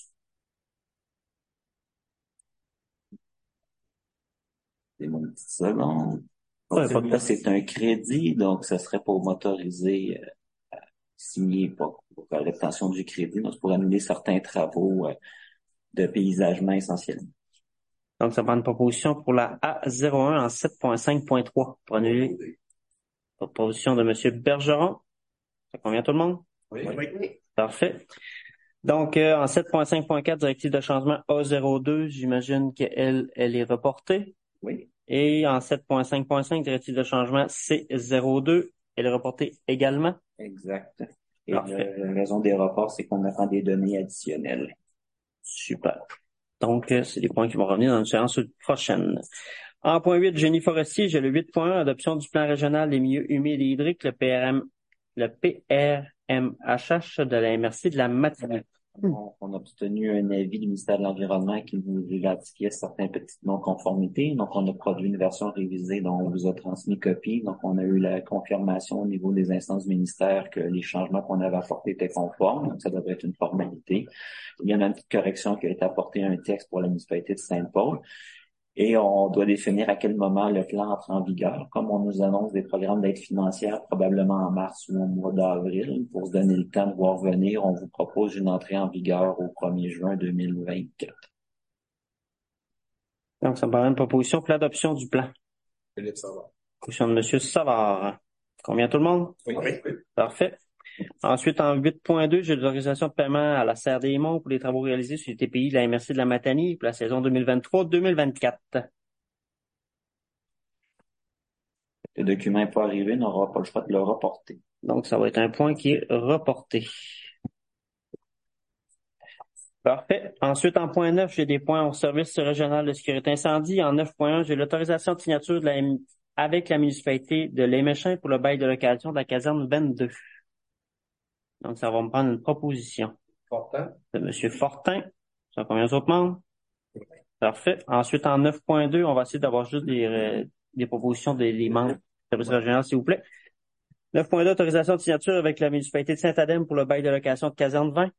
C'est mon petite seconde. Ouais, pas de Celui-là, c'est un crédit, donc ça serait pour m'autoriser à signer pour la rétention du crédit, donc c'est pour annuler certains travaux de paysagement essentiellement. Donc, ça prend une proposition pour la A01 en 7.5.3 pour annuler. Proposition de M. Bergeron. Ça convient à tout le monde? Oui. Parfait. Donc, en 7.5.4, directive de changement A02, j'imagine qu'elle est reportée. Oui. Et en 7.5.5, directive de changement C02, elle est reportée également. Exact. Et Parfait. la raison des reports, c'est qu'on attend des données additionnelles. Super. Donc, c'est des points qui vont revenir dans une séance prochaine. En point 8, génie forestier, j'ai le 8.1, adoption du plan régional des milieux humides et hydriques, le PRMHH de la MRC de la Matane. On a obtenu un avis du ministère de l'Environnement qui nous indiquait certaines petites non-conformités. Donc, on a produit une version révisée dont on vous a transmis copie. Donc, on a eu la confirmation au niveau des instances du ministère que les changements qu'on avait apportés étaient conformes. Donc, ça devrait être une formalité. Il y en a une petite correction qui a été apportée à un texte pour la municipalité de Saint-Paul. Et on doit définir à quel moment le plan entre en vigueur. Comme on nous annonce des programmes d'aide financière probablement en mars ou au mois d'avril, pour se donner le temps de voir venir, on vous propose une entrée en vigueur au 1er juin 2024. Donc, ça me paraît une proposition pour l'adoption du plan. Philippe Savard. Proposition de M. Savard. Combien tout le monde? Oui. Parfait. Ensuite, en 8.2, j'ai l'autorisation de paiement à la Serre des Monts pour les travaux réalisés sur les TPI de la MRC de la Matanie pour la saison 2023-2024. Le document n'est pas arrivé, on n'aura pas le choix de le reporter. Donc, ça va être un point qui est reporté. Parfait. Ensuite, en point 9, j'ai des points au service régional de sécurité incendie. En 9.1, j'ai l'autorisation de signature avec la municipalité de Léméchin pour le bail de location de la caserne 22. Donc, ça va me prendre une proposition. Fortin. De M. Fortin. Ça convient aux autres membres? Parfait. Ensuite, en 9.2, on va essayer d'avoir juste des propositions des membres du service régional, s'il vous plaît. 9.2, autorisation de signature avec la municipalité de Saint-Adèle pour le bail de location de caserne 20.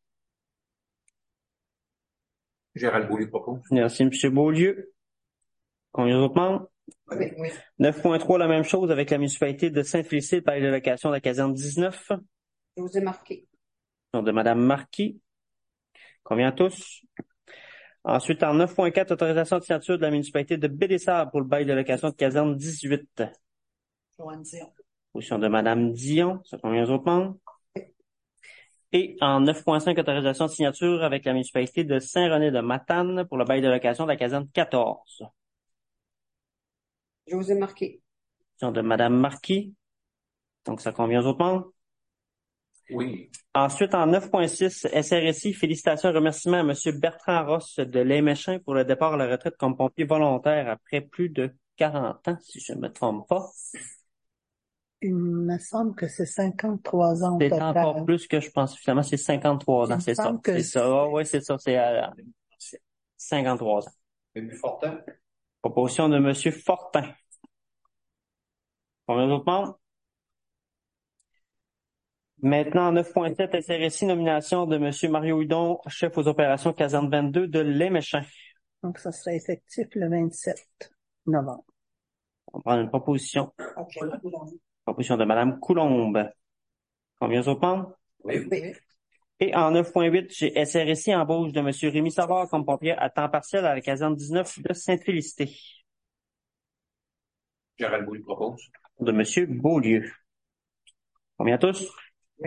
Gérald Beaulieu propose. Merci, M. Beaulieu. Combien d'autres membres? Oui. 9.3, la même chose avec la municipalité de Saint-Félicité, bail de location de la caserne 19. Je vous ai marqué. Nom de Mme Marquis. Combien tous? Ensuite, en 9.4, autorisation de signature de la municipalité de Bédessard pour le bail de location de caserne 18. Joanne Dion. Position de Mme Dion. Ça combien d'autres membres? Et en 9.5, autorisation de signature avec la municipalité de Saint-René de Matane pour le bail de location de la caserne 14. Je vous ai marqué. Position de Mme Marquis. Donc, ça convient aux autres membres? Oui. Ensuite, en 9.6, SRSI, félicitations et remerciements à M. Bertrand Ross de Léméchin pour le départ à la retraite comme pompier volontaire après plus de 40 ans, si je ne me trompe pas. Il me semble que c'est 53 ans au C'est total. encore plus que je pense. Finalement, c'est 53 ans, Il me c'est ça. semble que C'est ça. Ah oui, c'est ça. C'est 53 ans. Philippe Fortin. Proposition de M. Fortin. Combien d'autres membres? Maintenant, en 9.7, SRSI, nomination de M. Mario Hudon, chef aux opérations caserne 22 de Léméchin. Donc, ça serait effectif le 27 novembre. On prend une proposition. OK. Proposition de Mme Coulombe. Combien d'autres membres? Oui. Et en 9.8, j'ai SRSI embauche de M. Rémi Savard comme pompier à temps partiel à la caserne 19 de Sainte-Félicité. Gérald Beaulieu propose. De M. Beaulieu. Combien tous? Oui.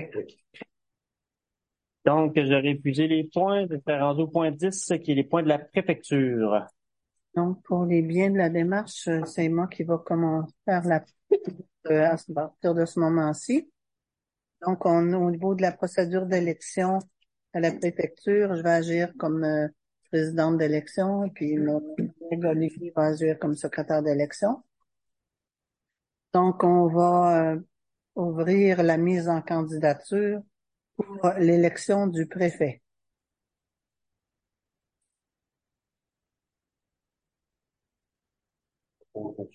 Donc, j'aurais épuisé les points. Je vais rendu au point 10, qui est les points de la préfecture. Donc, pour les biens de la démarche, c'est moi qui va commencer faire à partir de ce moment-ci. Donc, au niveau de la procédure d'élection à la préfecture, je vais agir comme présidente d'élection, et puis mon collègue Olivier va agir comme secrétaire d'élection. Donc, on va ouvrir la mise en candidature pour l'élection du préfet.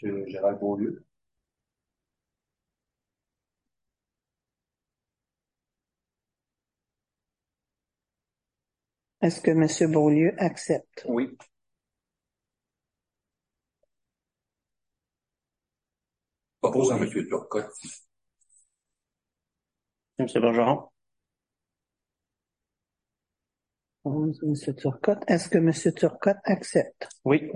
M. Gérald Beaulieu. Est-ce que M. Beaulieu accepte? Oui. Propose à M. Turcotte. M. Bergeron. M. Turcotte. Est-ce que M. Turcotte accepte? Oui.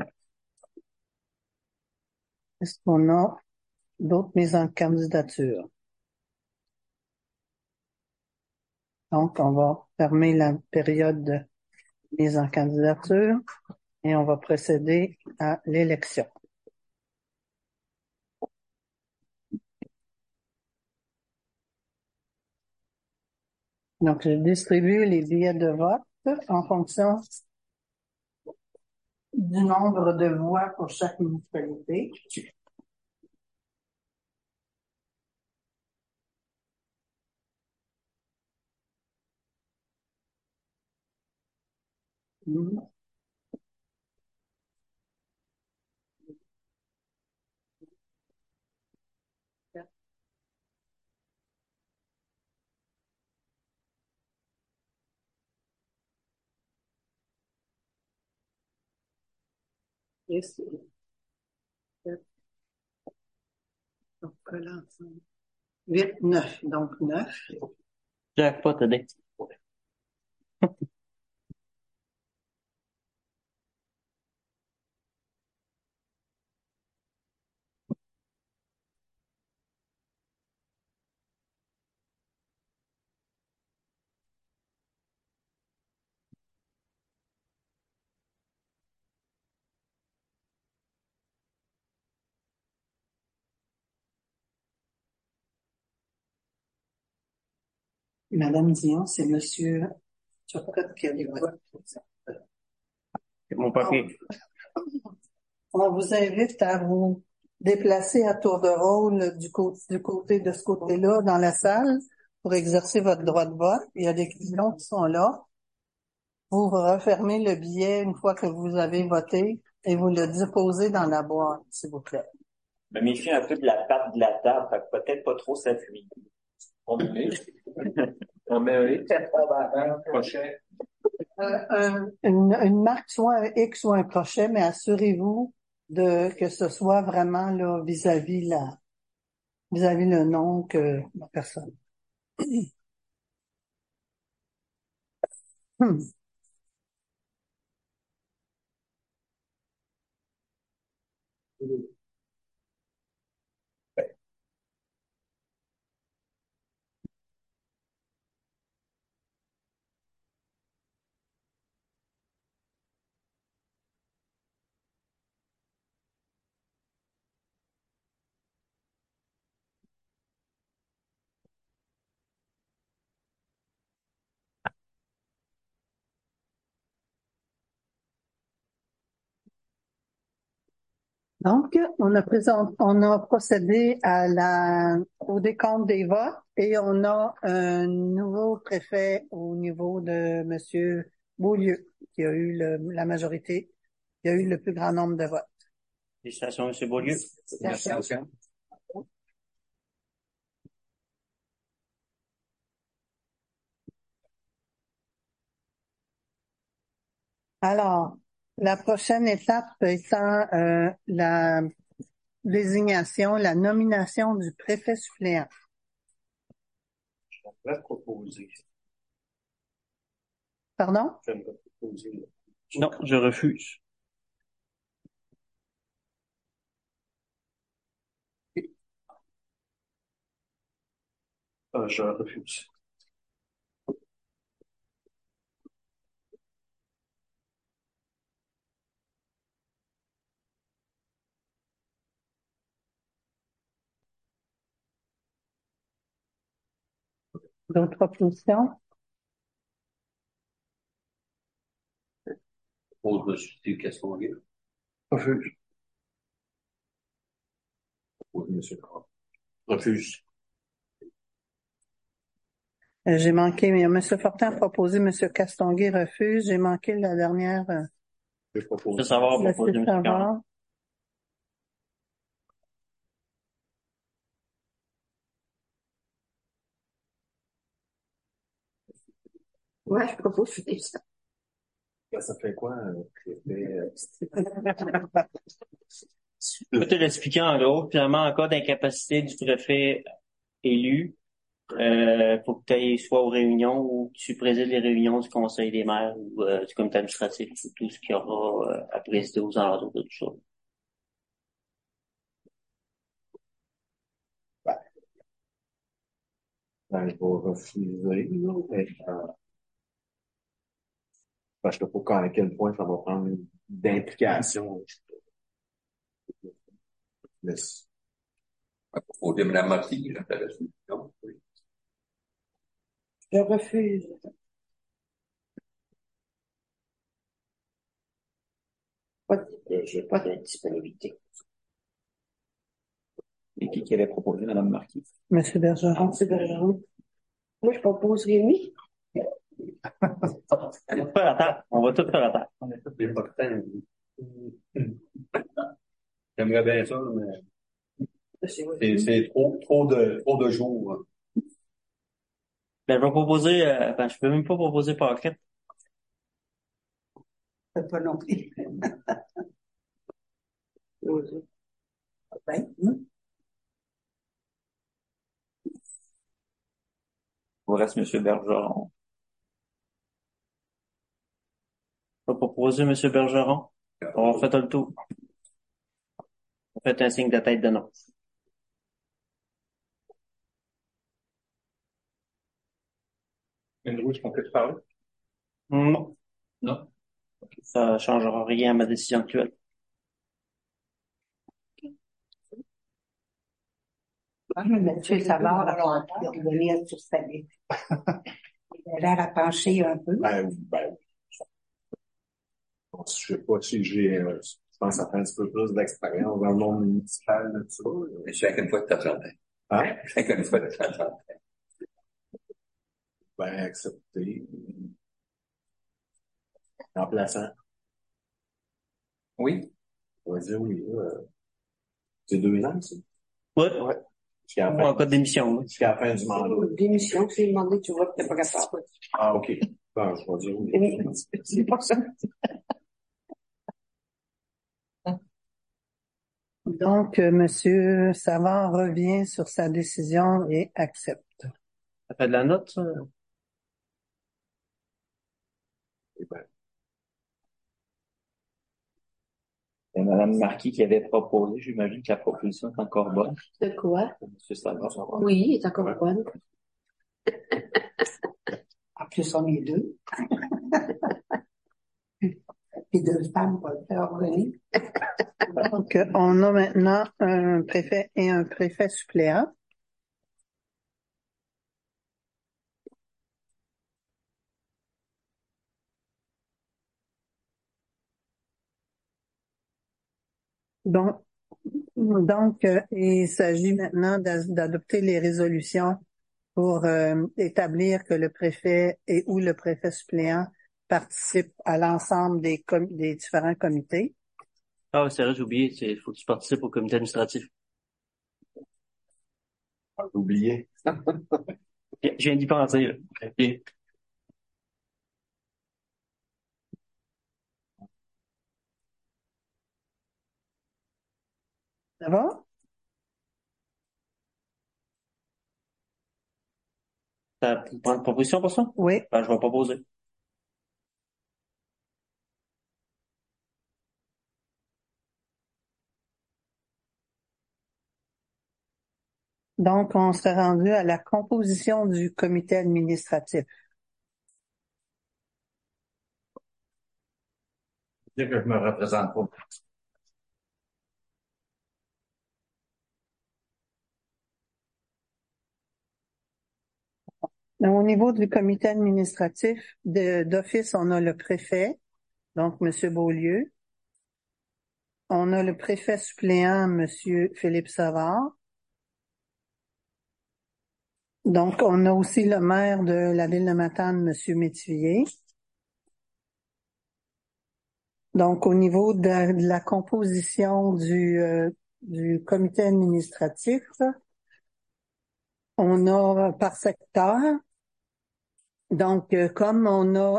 Est-ce qu'on a d'autres mises en candidature? Donc, on va fermer la période de mise en candidature et on va procéder à l'élection. Donc, je distribue les billets de vote en fonction du nombre de voix pour chaque municipalité. Et c'est 8, 9. Donc 9. Jackpot, Adé. Madame Dion, c'est Monsieur Turcotte qui a les voix. C'est mon papier. On vous invite à vous déplacer à tour de rôle du côté de ce côté-là dans la salle pour exercer votre droit de vote. Il y a des clients qui sont là. Vous refermez le billet une fois que vous avez voté et vous le déposez dans la boîte, s'il vous plaît. Je me méfie un peu de la patte de la table, fait que peut-être pas trop s'appuyer. On met un crochet. Une marque, soit un X ou un crochet, mais assurez-vous que ce soit vraiment là vis-à-vis le nom que la personne. Donc, on a procédé au décompte des votes et on a un nouveau préfet au niveau de Monsieur Beaulieu, qui a eu la majorité, qui a eu le plus grand nombre de votes. Félicitations, M. Beaulieu. Merci. Alors, la prochaine étape étant la désignation, la nomination du préfet suppléant. J'aimerais proposer. Pardon? J'aimerais proposer. Non, je refuse. Je refuse. D'autres propositions? Propose M. Castonguay. Refuse. Propose M. Croix. Refuse. J'ai manqué, mais M. Fortin a proposé, M. Castonguay refuse. J'ai manqué la dernière. Je propose. Je veux savoir, Laissez proposer M. Caron. savoir. Ouais, je propose ça. Ça fait quoi, préfet? Je peux te l'expliquer en gros. Finalement, en cas d'incapacité du préfet élu, faut que tu ailles soit aux réunions ou que tu présides les réunions du conseil des maires ou du comité administratif, ou tout ce qu'il y aura à présider aux alentours de tout ça. Ben, je vais refuser, là, mais, parce que je sais pas à quel point ça va prendre d'implication. Mais Faut dire Mme Marty, j'intéresse. Non? Oui. Je refuse. J'ai pas de disponibilité. Et qui avait proposé, Mme Marquis? Monsieur Bergeron. C'est Bergeron. Moi, je propose Rémi. On va faire la table. On va tout faire la table. on a tous les portails. J'aimerais bien ça, mais c'est trop de jours. Ben, je vais proposer, je peux même pas proposer Paquette. Pas non plus. Ben, Il vous reste M. Bergeron. Je vais proposer M. Bergeron. On va faire le tour. On fait un signe de tête de non. Andrew, est-ce qu'on peut te parler? Non. Non. Ça changera rien à ma décision actuelle. Mathieu Savard a revenir sur sa liste. Il a l'air à pencher un peu. Ben, je sais pas si je pense que ça fait un petit peu plus d'expérience dans le monde municipal, là, tout ça. Mais chaque une fois de t'attendais. Hein? Chaque une fois de t'attendais. Ben, accepter. Remplaçant. Oui. On va dire oui, c'est 2 ans, ça? Oui. Ouais. Jusqu'à Ou la en fin, cas de démission, oui. jusqu'à la fin du mandat. Démission, c'est demandé, tu vois que t'es pas capable. Ah, OK. Bon, je vais dire oui. C'est pas ça. Donc, Monsieur Savard revient sur sa décision et accepte. Ça fait de la note, ça? Eh ben, C'est Mme Marquis qui avait proposé. J'imagine que la proposition est encore bonne. De quoi? M. Savard. Oui, il est encore bonne. En plus, on est deux. Puis deux femmes pour le faire revenir. Donc, on a maintenant un préfet et un préfet suppléant. Donc, il s'agit maintenant d'adopter les résolutions pour établir que le préfet et ou le préfet suppléant participe à l'ensemble des différents comités. Ah, c'est vrai, j'ai oublié. Il faut que tu participes au comité administratif. j'ai oublié. Je viens d'y penser, là. Bien. Ça va? T'as prendre une proposition pour ça? Oui. Ben, je vais proposer. Donc, on s'est rendu à la composition du comité administratif. Dire que je me représente pas. Au niveau du comité administratif, d'office, on a le préfet, donc M. Beaulieu. On a le préfet suppléant, M. Philippe Savard. Donc, on a aussi le maire de la ville de Matane, M. Métivier. Donc, au niveau de la composition du comité administratif, on a par secteur Donc, comme on a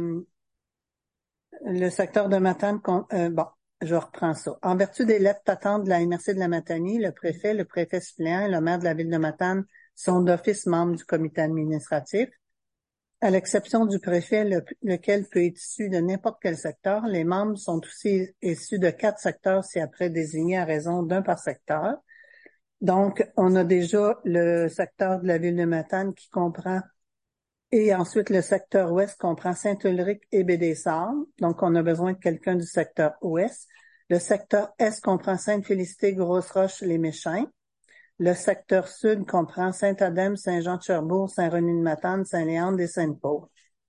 le secteur de Matane, je reprends ça. En vertu des lettres patentes de la MRC de la Matanie, le préfet suppléant et le maire de la ville de Matane sont d'office membres du comité administratif. À l'exception du préfet, lequel peut être issu de n'importe quel secteur, les membres sont aussi issus de 4 secteurs si après désignés à raison d'un par secteur. Donc, on a déjà le secteur de la ville de Matane qui comprend, et ensuite le secteur ouest comprend Saint-Ulrich et Baie-des-Sables. Donc, on a besoin de quelqu'un du secteur ouest. Le secteur est comprend Sainte-Félicité, Grosse-Roche, Les Méchins. Le secteur sud comprend Saint-Adème, Saint-Jean-de-Cherbourg, Saint-René-de-Matane, Saint-Léandre et Sainte-Paul.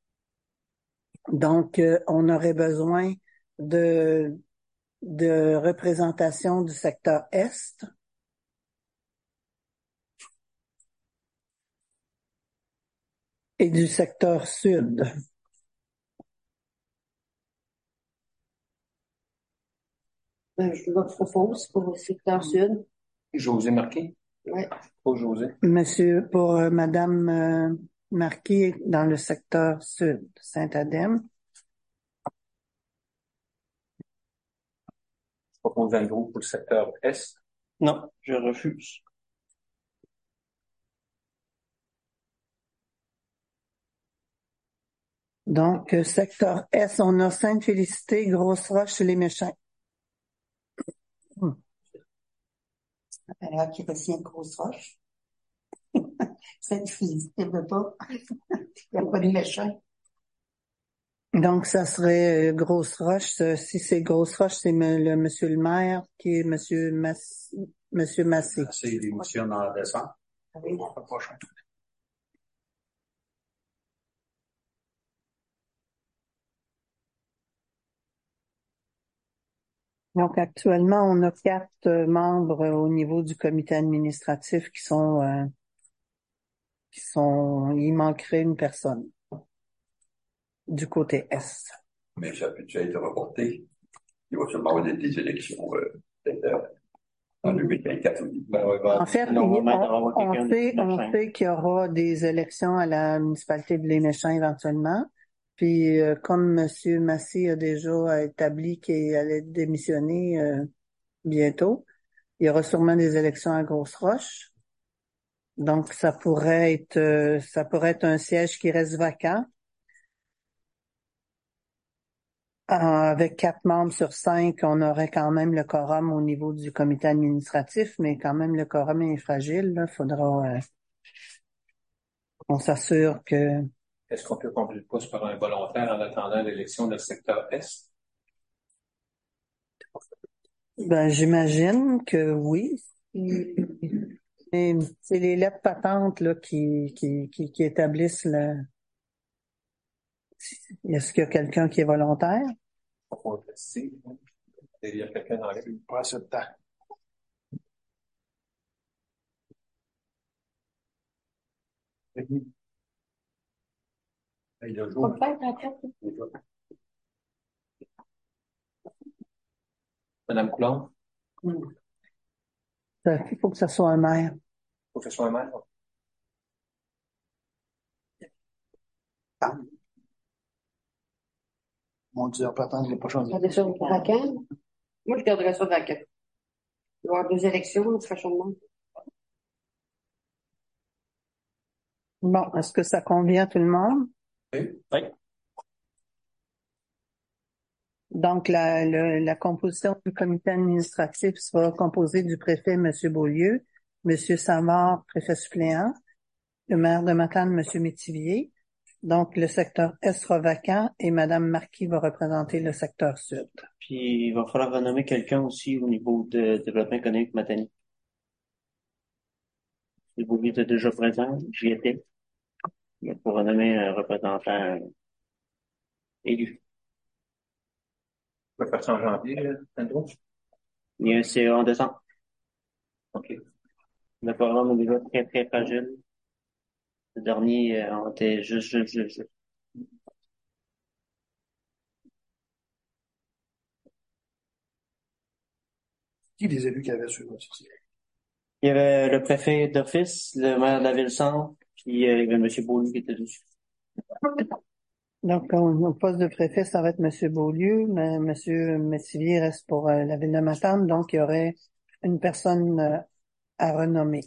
Donc, on aurait besoin de représentation du secteur est. Et du secteur sud. Je vous propose pour le secteur sud. José Marquis? Oui. Pour José. Pour Madame Marquis dans le secteur sud, Saint-Adème. Je propose un groupe pour le secteur est. Non, je refuse. Donc, secteur S, on a Sainte-Félicité, Grosse-Roche et Les Méchins. Alors, qui retient Grosse-Roche. Sainte-Félicité ne veut pas. Il n'y a pas de méchants. Donc, ça serait Grosse-Roche. Si c'est Grosse-Roche, c'est monsieur le maire qui est monsieur Massé. C'est démissionne en décembre. Oui. Donc, actuellement, on a 4 membres au niveau du comité administratif il manquerait une personne du côté Est. Mais ça peut déjà être reporté. Il va sûrement avoir des élections, peut-être, en 2024. En fait, on sait qu'il y aura des élections à la municipalité de Les Méchants éventuellement. Puis, comme M. Massé a déjà établi qu'il allait démissionner bientôt, il y aura sûrement des élections à Grosse-Roche. Donc, ça pourrait être un siège qui reste vacant. Avec 4 membres sur 5, on aurait quand même le quorum au niveau du comité administratif, mais quand même le quorum est fragile. Il faudra qu'on s'assure que... Est-ce qu'on peut combler le poste par un volontaire en attendant l'élection del secteur Est? Ben, j'imagine que oui. Et c'est les lettres patentes là, qui établissent le... Est-ce qu'il y a quelqu'un qui est volontaire? On va tester. Il y a quelqu'un dans la rue. Pas assez de temps. Il a On joué. peut faire la carte. Madame Coulombe, Il faut que ce soit un maire. faut que ce soit un maire. Mon Dieu, en partant, je l'ai pas changé. Regardez ça vacant. Moi, je garderais ça vacant. Il va y avoir 2 élections, ça fait changement. Bon, est-ce que ça convient à tout le monde? Oui. Donc, la composition du comité administratif sera composée du préfet, M. Beaulieu, M. Savard, préfet suppléant, le maire de Matane, M. Métivier. Donc, le secteur Est sera vacant et Mme Marquis va représenter le secteur Sud. Puis, il va falloir renommer quelqu'un aussi au niveau de développement économique Matanie. Le Beaulieu était déjà présent, j'y étais. Il faut renommer un représentant élu. On va faire ça en janvier, Andrew. Il y a un CA en décembre. OK. Le programme est déjà très, très fragile. Le dernier, on était juste. Qui les élus qui avaient sur votre site? Il y avait le préfet d'office, le maire de la Ville-Centre, puis il y avait M. Beaulieu qui était dessus. Donc, au poste de préfet, ça va être M. Beaulieu, mais M. Métivier reste pour la ville de Matane, donc il y aurait une personne à renommer.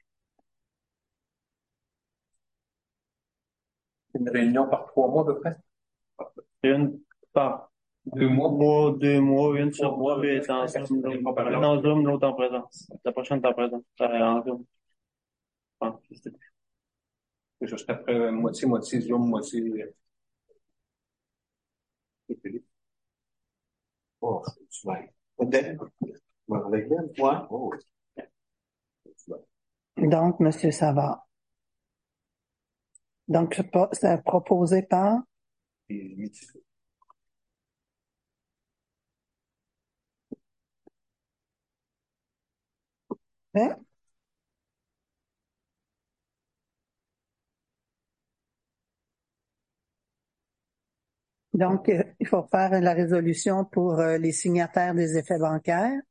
Une réunion par 3 mois, à peu près? Une par 2 mois? 2 mois, une sur Mois, trois, puis ouais. en Zoom, l'autre en Zoom, l'autre en présence. La prochaine est en présence. En Zoom. Ah, c'est- Je serais prêt moitié Zoom, moitié. Oh, tu vas. Peut-être. Ouais, avec elle? Ouais. Oh. Donc, M. Savard. Donc, c'est proposé par Et Métivier. hein? Donc, il faut faire la résolution pour les signataires des effets bancaires.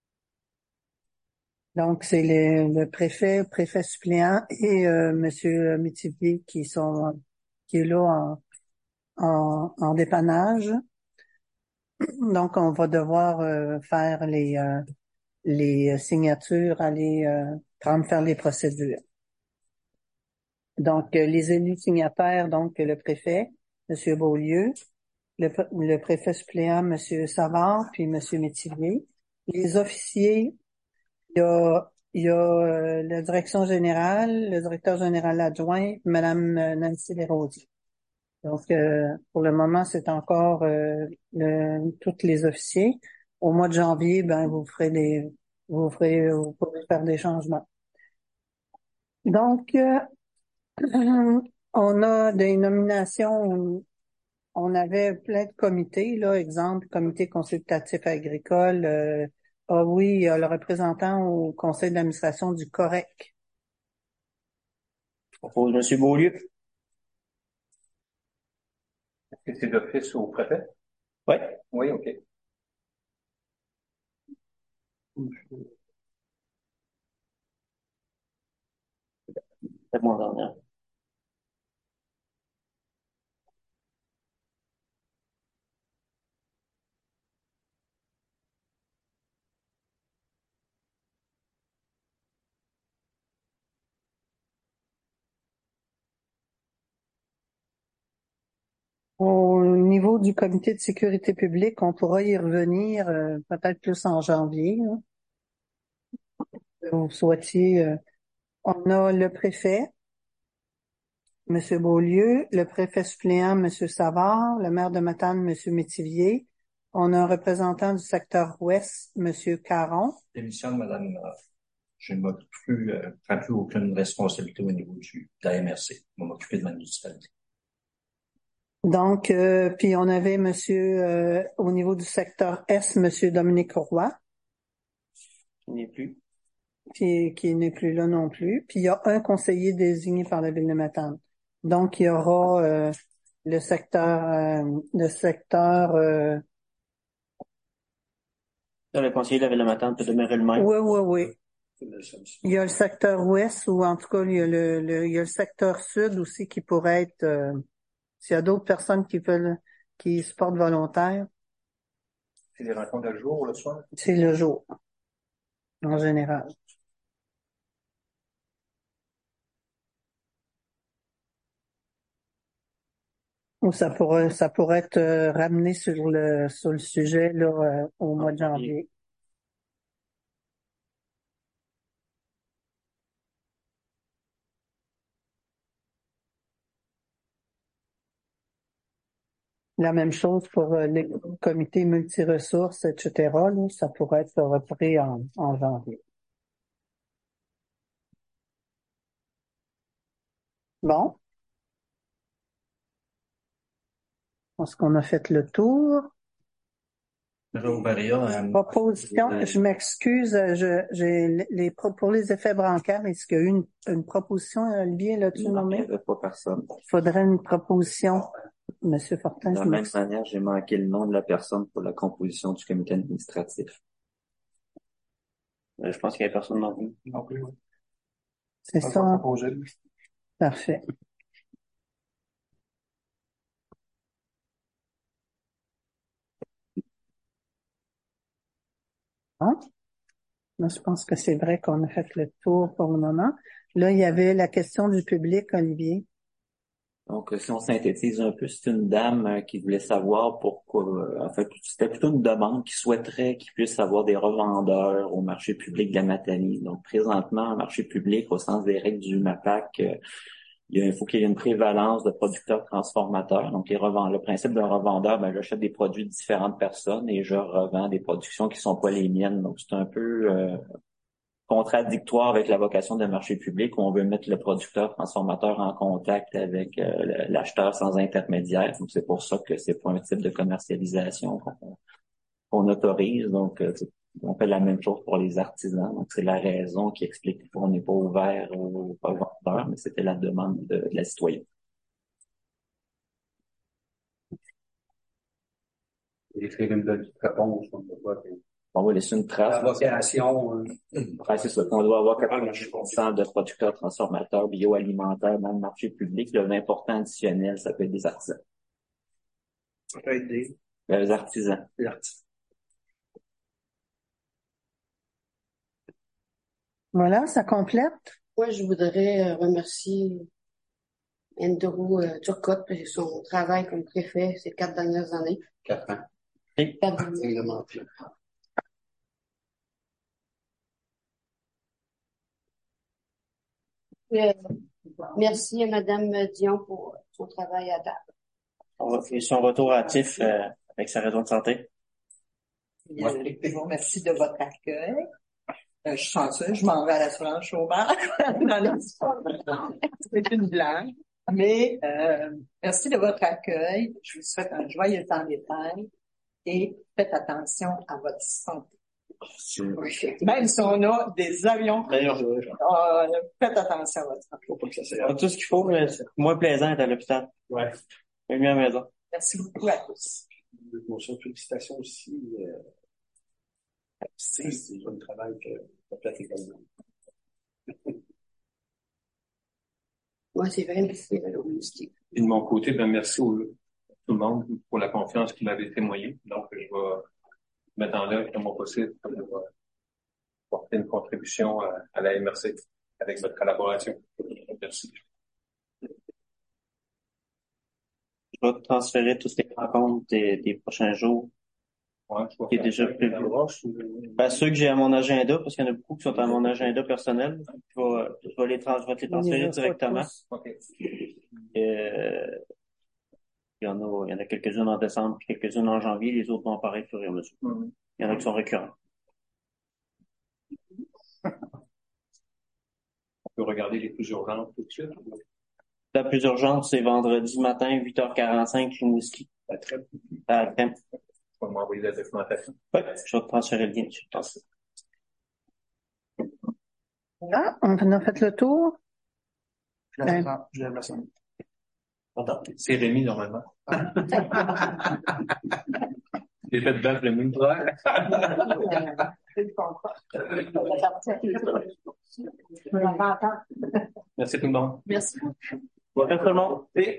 Donc, c'est le préfet suppléant et Monsieur Métivier qui est là en dépannage. Donc, on va devoir faire les signatures, aller faire les procédures. Donc, les élus signataires, donc le préfet, Monsieur Beaulieu, le préfet suppléant, Monsieur Savard, puis Monsieur Métivier. Les officiers, il y a la direction générale, le directeur général adjoint, Madame Nancy Desrosiers. Donc, pour le moment, c'est encore tous les officiers. Au mois de janvier, ben vous pourrez faire des changements. Donc, on a des nominations. On avait plein de comités, là, exemple, comité consultatif agricole. Ah oui, il y a le représentant au conseil d'administration du COREC. Je propose M. Beaulieu. Est-ce que c'est d'office au préfet? Oui. Oui, OK. C'est mon dernier. Au niveau du comité de sécurité publique, on pourra y revenir peut-être plus en janvier, hein. Vous souhaitiez, on a le préfet, M. Beaulieu, le préfet suppléant, M. Savard, le maire de Matane, M. Métivier. On a un représentant du secteur ouest, M. Caron. Démission de Madame, je ne m'occupe plus, prends plus aucune responsabilité au niveau de la MRC. Je vais m'occuper de ma municipalité. Donc, puis on avait au niveau du secteur Est, Monsieur Dominique Roy, Il n'est plus. qui n'est plus là non plus. Puis il y a un conseiller désigné par la ville de Matane. Donc, il y aura le secteur, Là, le conseiller de la ville de Matane peut demeurer le même. oui. Il y a le secteur ouest, ou en tout cas, il y a il y a le secteur sud aussi qui pourrait être, s'il y a d'autres personnes qui se portent volontaires, C'est des rencontres le jour ou le soir? c'est le jour, en général. Ou ça pourrait être ramené sur le sujet là, au mois de janvier. La même chose pour les comités multiressources, etc. Là, ça pourrait être repris en janvier. Bon. Je pense qu'on a fait le tour. Proposition, je m'excuse, pour les effets bancaires, est-ce qu'il y a eu une proposition, Olivier, là-dessus nommé? Il n'y avait pas personne. Il faudrait une proposition, Monsieur Fortin. De la même manière, j'ai manqué le nom de la personne pour la composition du comité administratif. Je pense qu'il n'y a personne non plus. Non plus, oui. C'est ça. Parfait. Bon. Là, je pense que c'est vrai qu'on a fait le tour pour le moment. Là, il y avait la question du public, Olivier. Donc, si on synthétise un peu, c'est une dame qui voulait savoir pourquoi, en fait, c'était plutôt une demande qui souhaiterait qu'il puisse avoir des revendeurs au marché public de la Matanie. Donc, présentement, au marché public, au sens des règles du MAPAC, il faut qu'il y ait une prévalence de producteurs transformateurs. Donc, le principe d'un revendeur, ben, j'achète des produits de différentes personnes et je revends des productions qui sont pas les miennes. Donc, c'est un peu contradictoire avec la vocation d'un marché public où on veut mettre le producteur transformateur en contact avec l'acheteur sans intermédiaire. Donc, c'est pour ça que c'est pas un type de commercialisation qu'on autorise. Donc, on fait la même chose pour les artisans. Donc, c'est la raison qui explique qu'on n'est pas ouvert aux vendeurs, mais c'était la demande de la citoyenne. Écrire une petite réponse, on peut voir. On va laisser une trace. La vocation, Ouais, c'est ça. On doit avoir 80% de producteurs transformateurs bioalimentaires dans le marché public. Le 20% additionnel, ça peut être des artisans. Ça peut être des Artisans. artistes. Voilà, ça complète. Moi, je voudrais remercier Andrew Turcotte pour son travail comme préfet ces 4 dernières années. 4 ans. 4 années. Règlement. Merci à Madame Dion pour son travail à date. Et son retour actif avec sa raison de santé. Je vous remercie de votre accueil. Je suis chanceuse, je m'en vais à l'assurance chômage. Non, non, c'est une blague. Mais merci de votre accueil. Je vous souhaite un joyeux temps des fêtes et faites attention à votre santé. Même si on a des avions, faites attention à votre santé. On a tout ce qu'il faut, mais c'est moins plaisant d'être à l'hôpital. Ouais. Mieux à la maison. Merci beaucoup à tous. Félicitations aussi. C'est un travail que tu as fait également. Ouais, c'est vrai, merci à l'honesty. Et de mon côté, ben, merci tout le monde pour la confiance qu'il m'avait témoignée. Donc, je vais mettre en œuvre le moins possible pour porter une contribution à la MRC avec votre collaboration. Merci. Je vais transférer toutes les rencontres des prochains jours. Ouais, qui est déjà prévu. Ben, ceux que j'ai à mon agenda, parce qu'il y en a beaucoup qui sont à mon agenda personnel, je vais les transférer directement. Okay. Il y en a quelques-unes en décembre, quelques-unes en janvier, les autres vont apparaître au fur et à mesure. Il y en a qui sont récurrents. On peut regarder les plus urgentes tout de suite. La plus urgente, c'est vendredi matin, 8h45, Rimouski. À la crème. Tu vas m'envoyer la documentation. Oui, je vais te transférer le lien. Voilà, on a fait le tour. Je lève la sonne. C'est Rémi, normalement. J'ai fait de baffe, Rémi. Merci tout le monde. Merci. Bonjour tout le monde.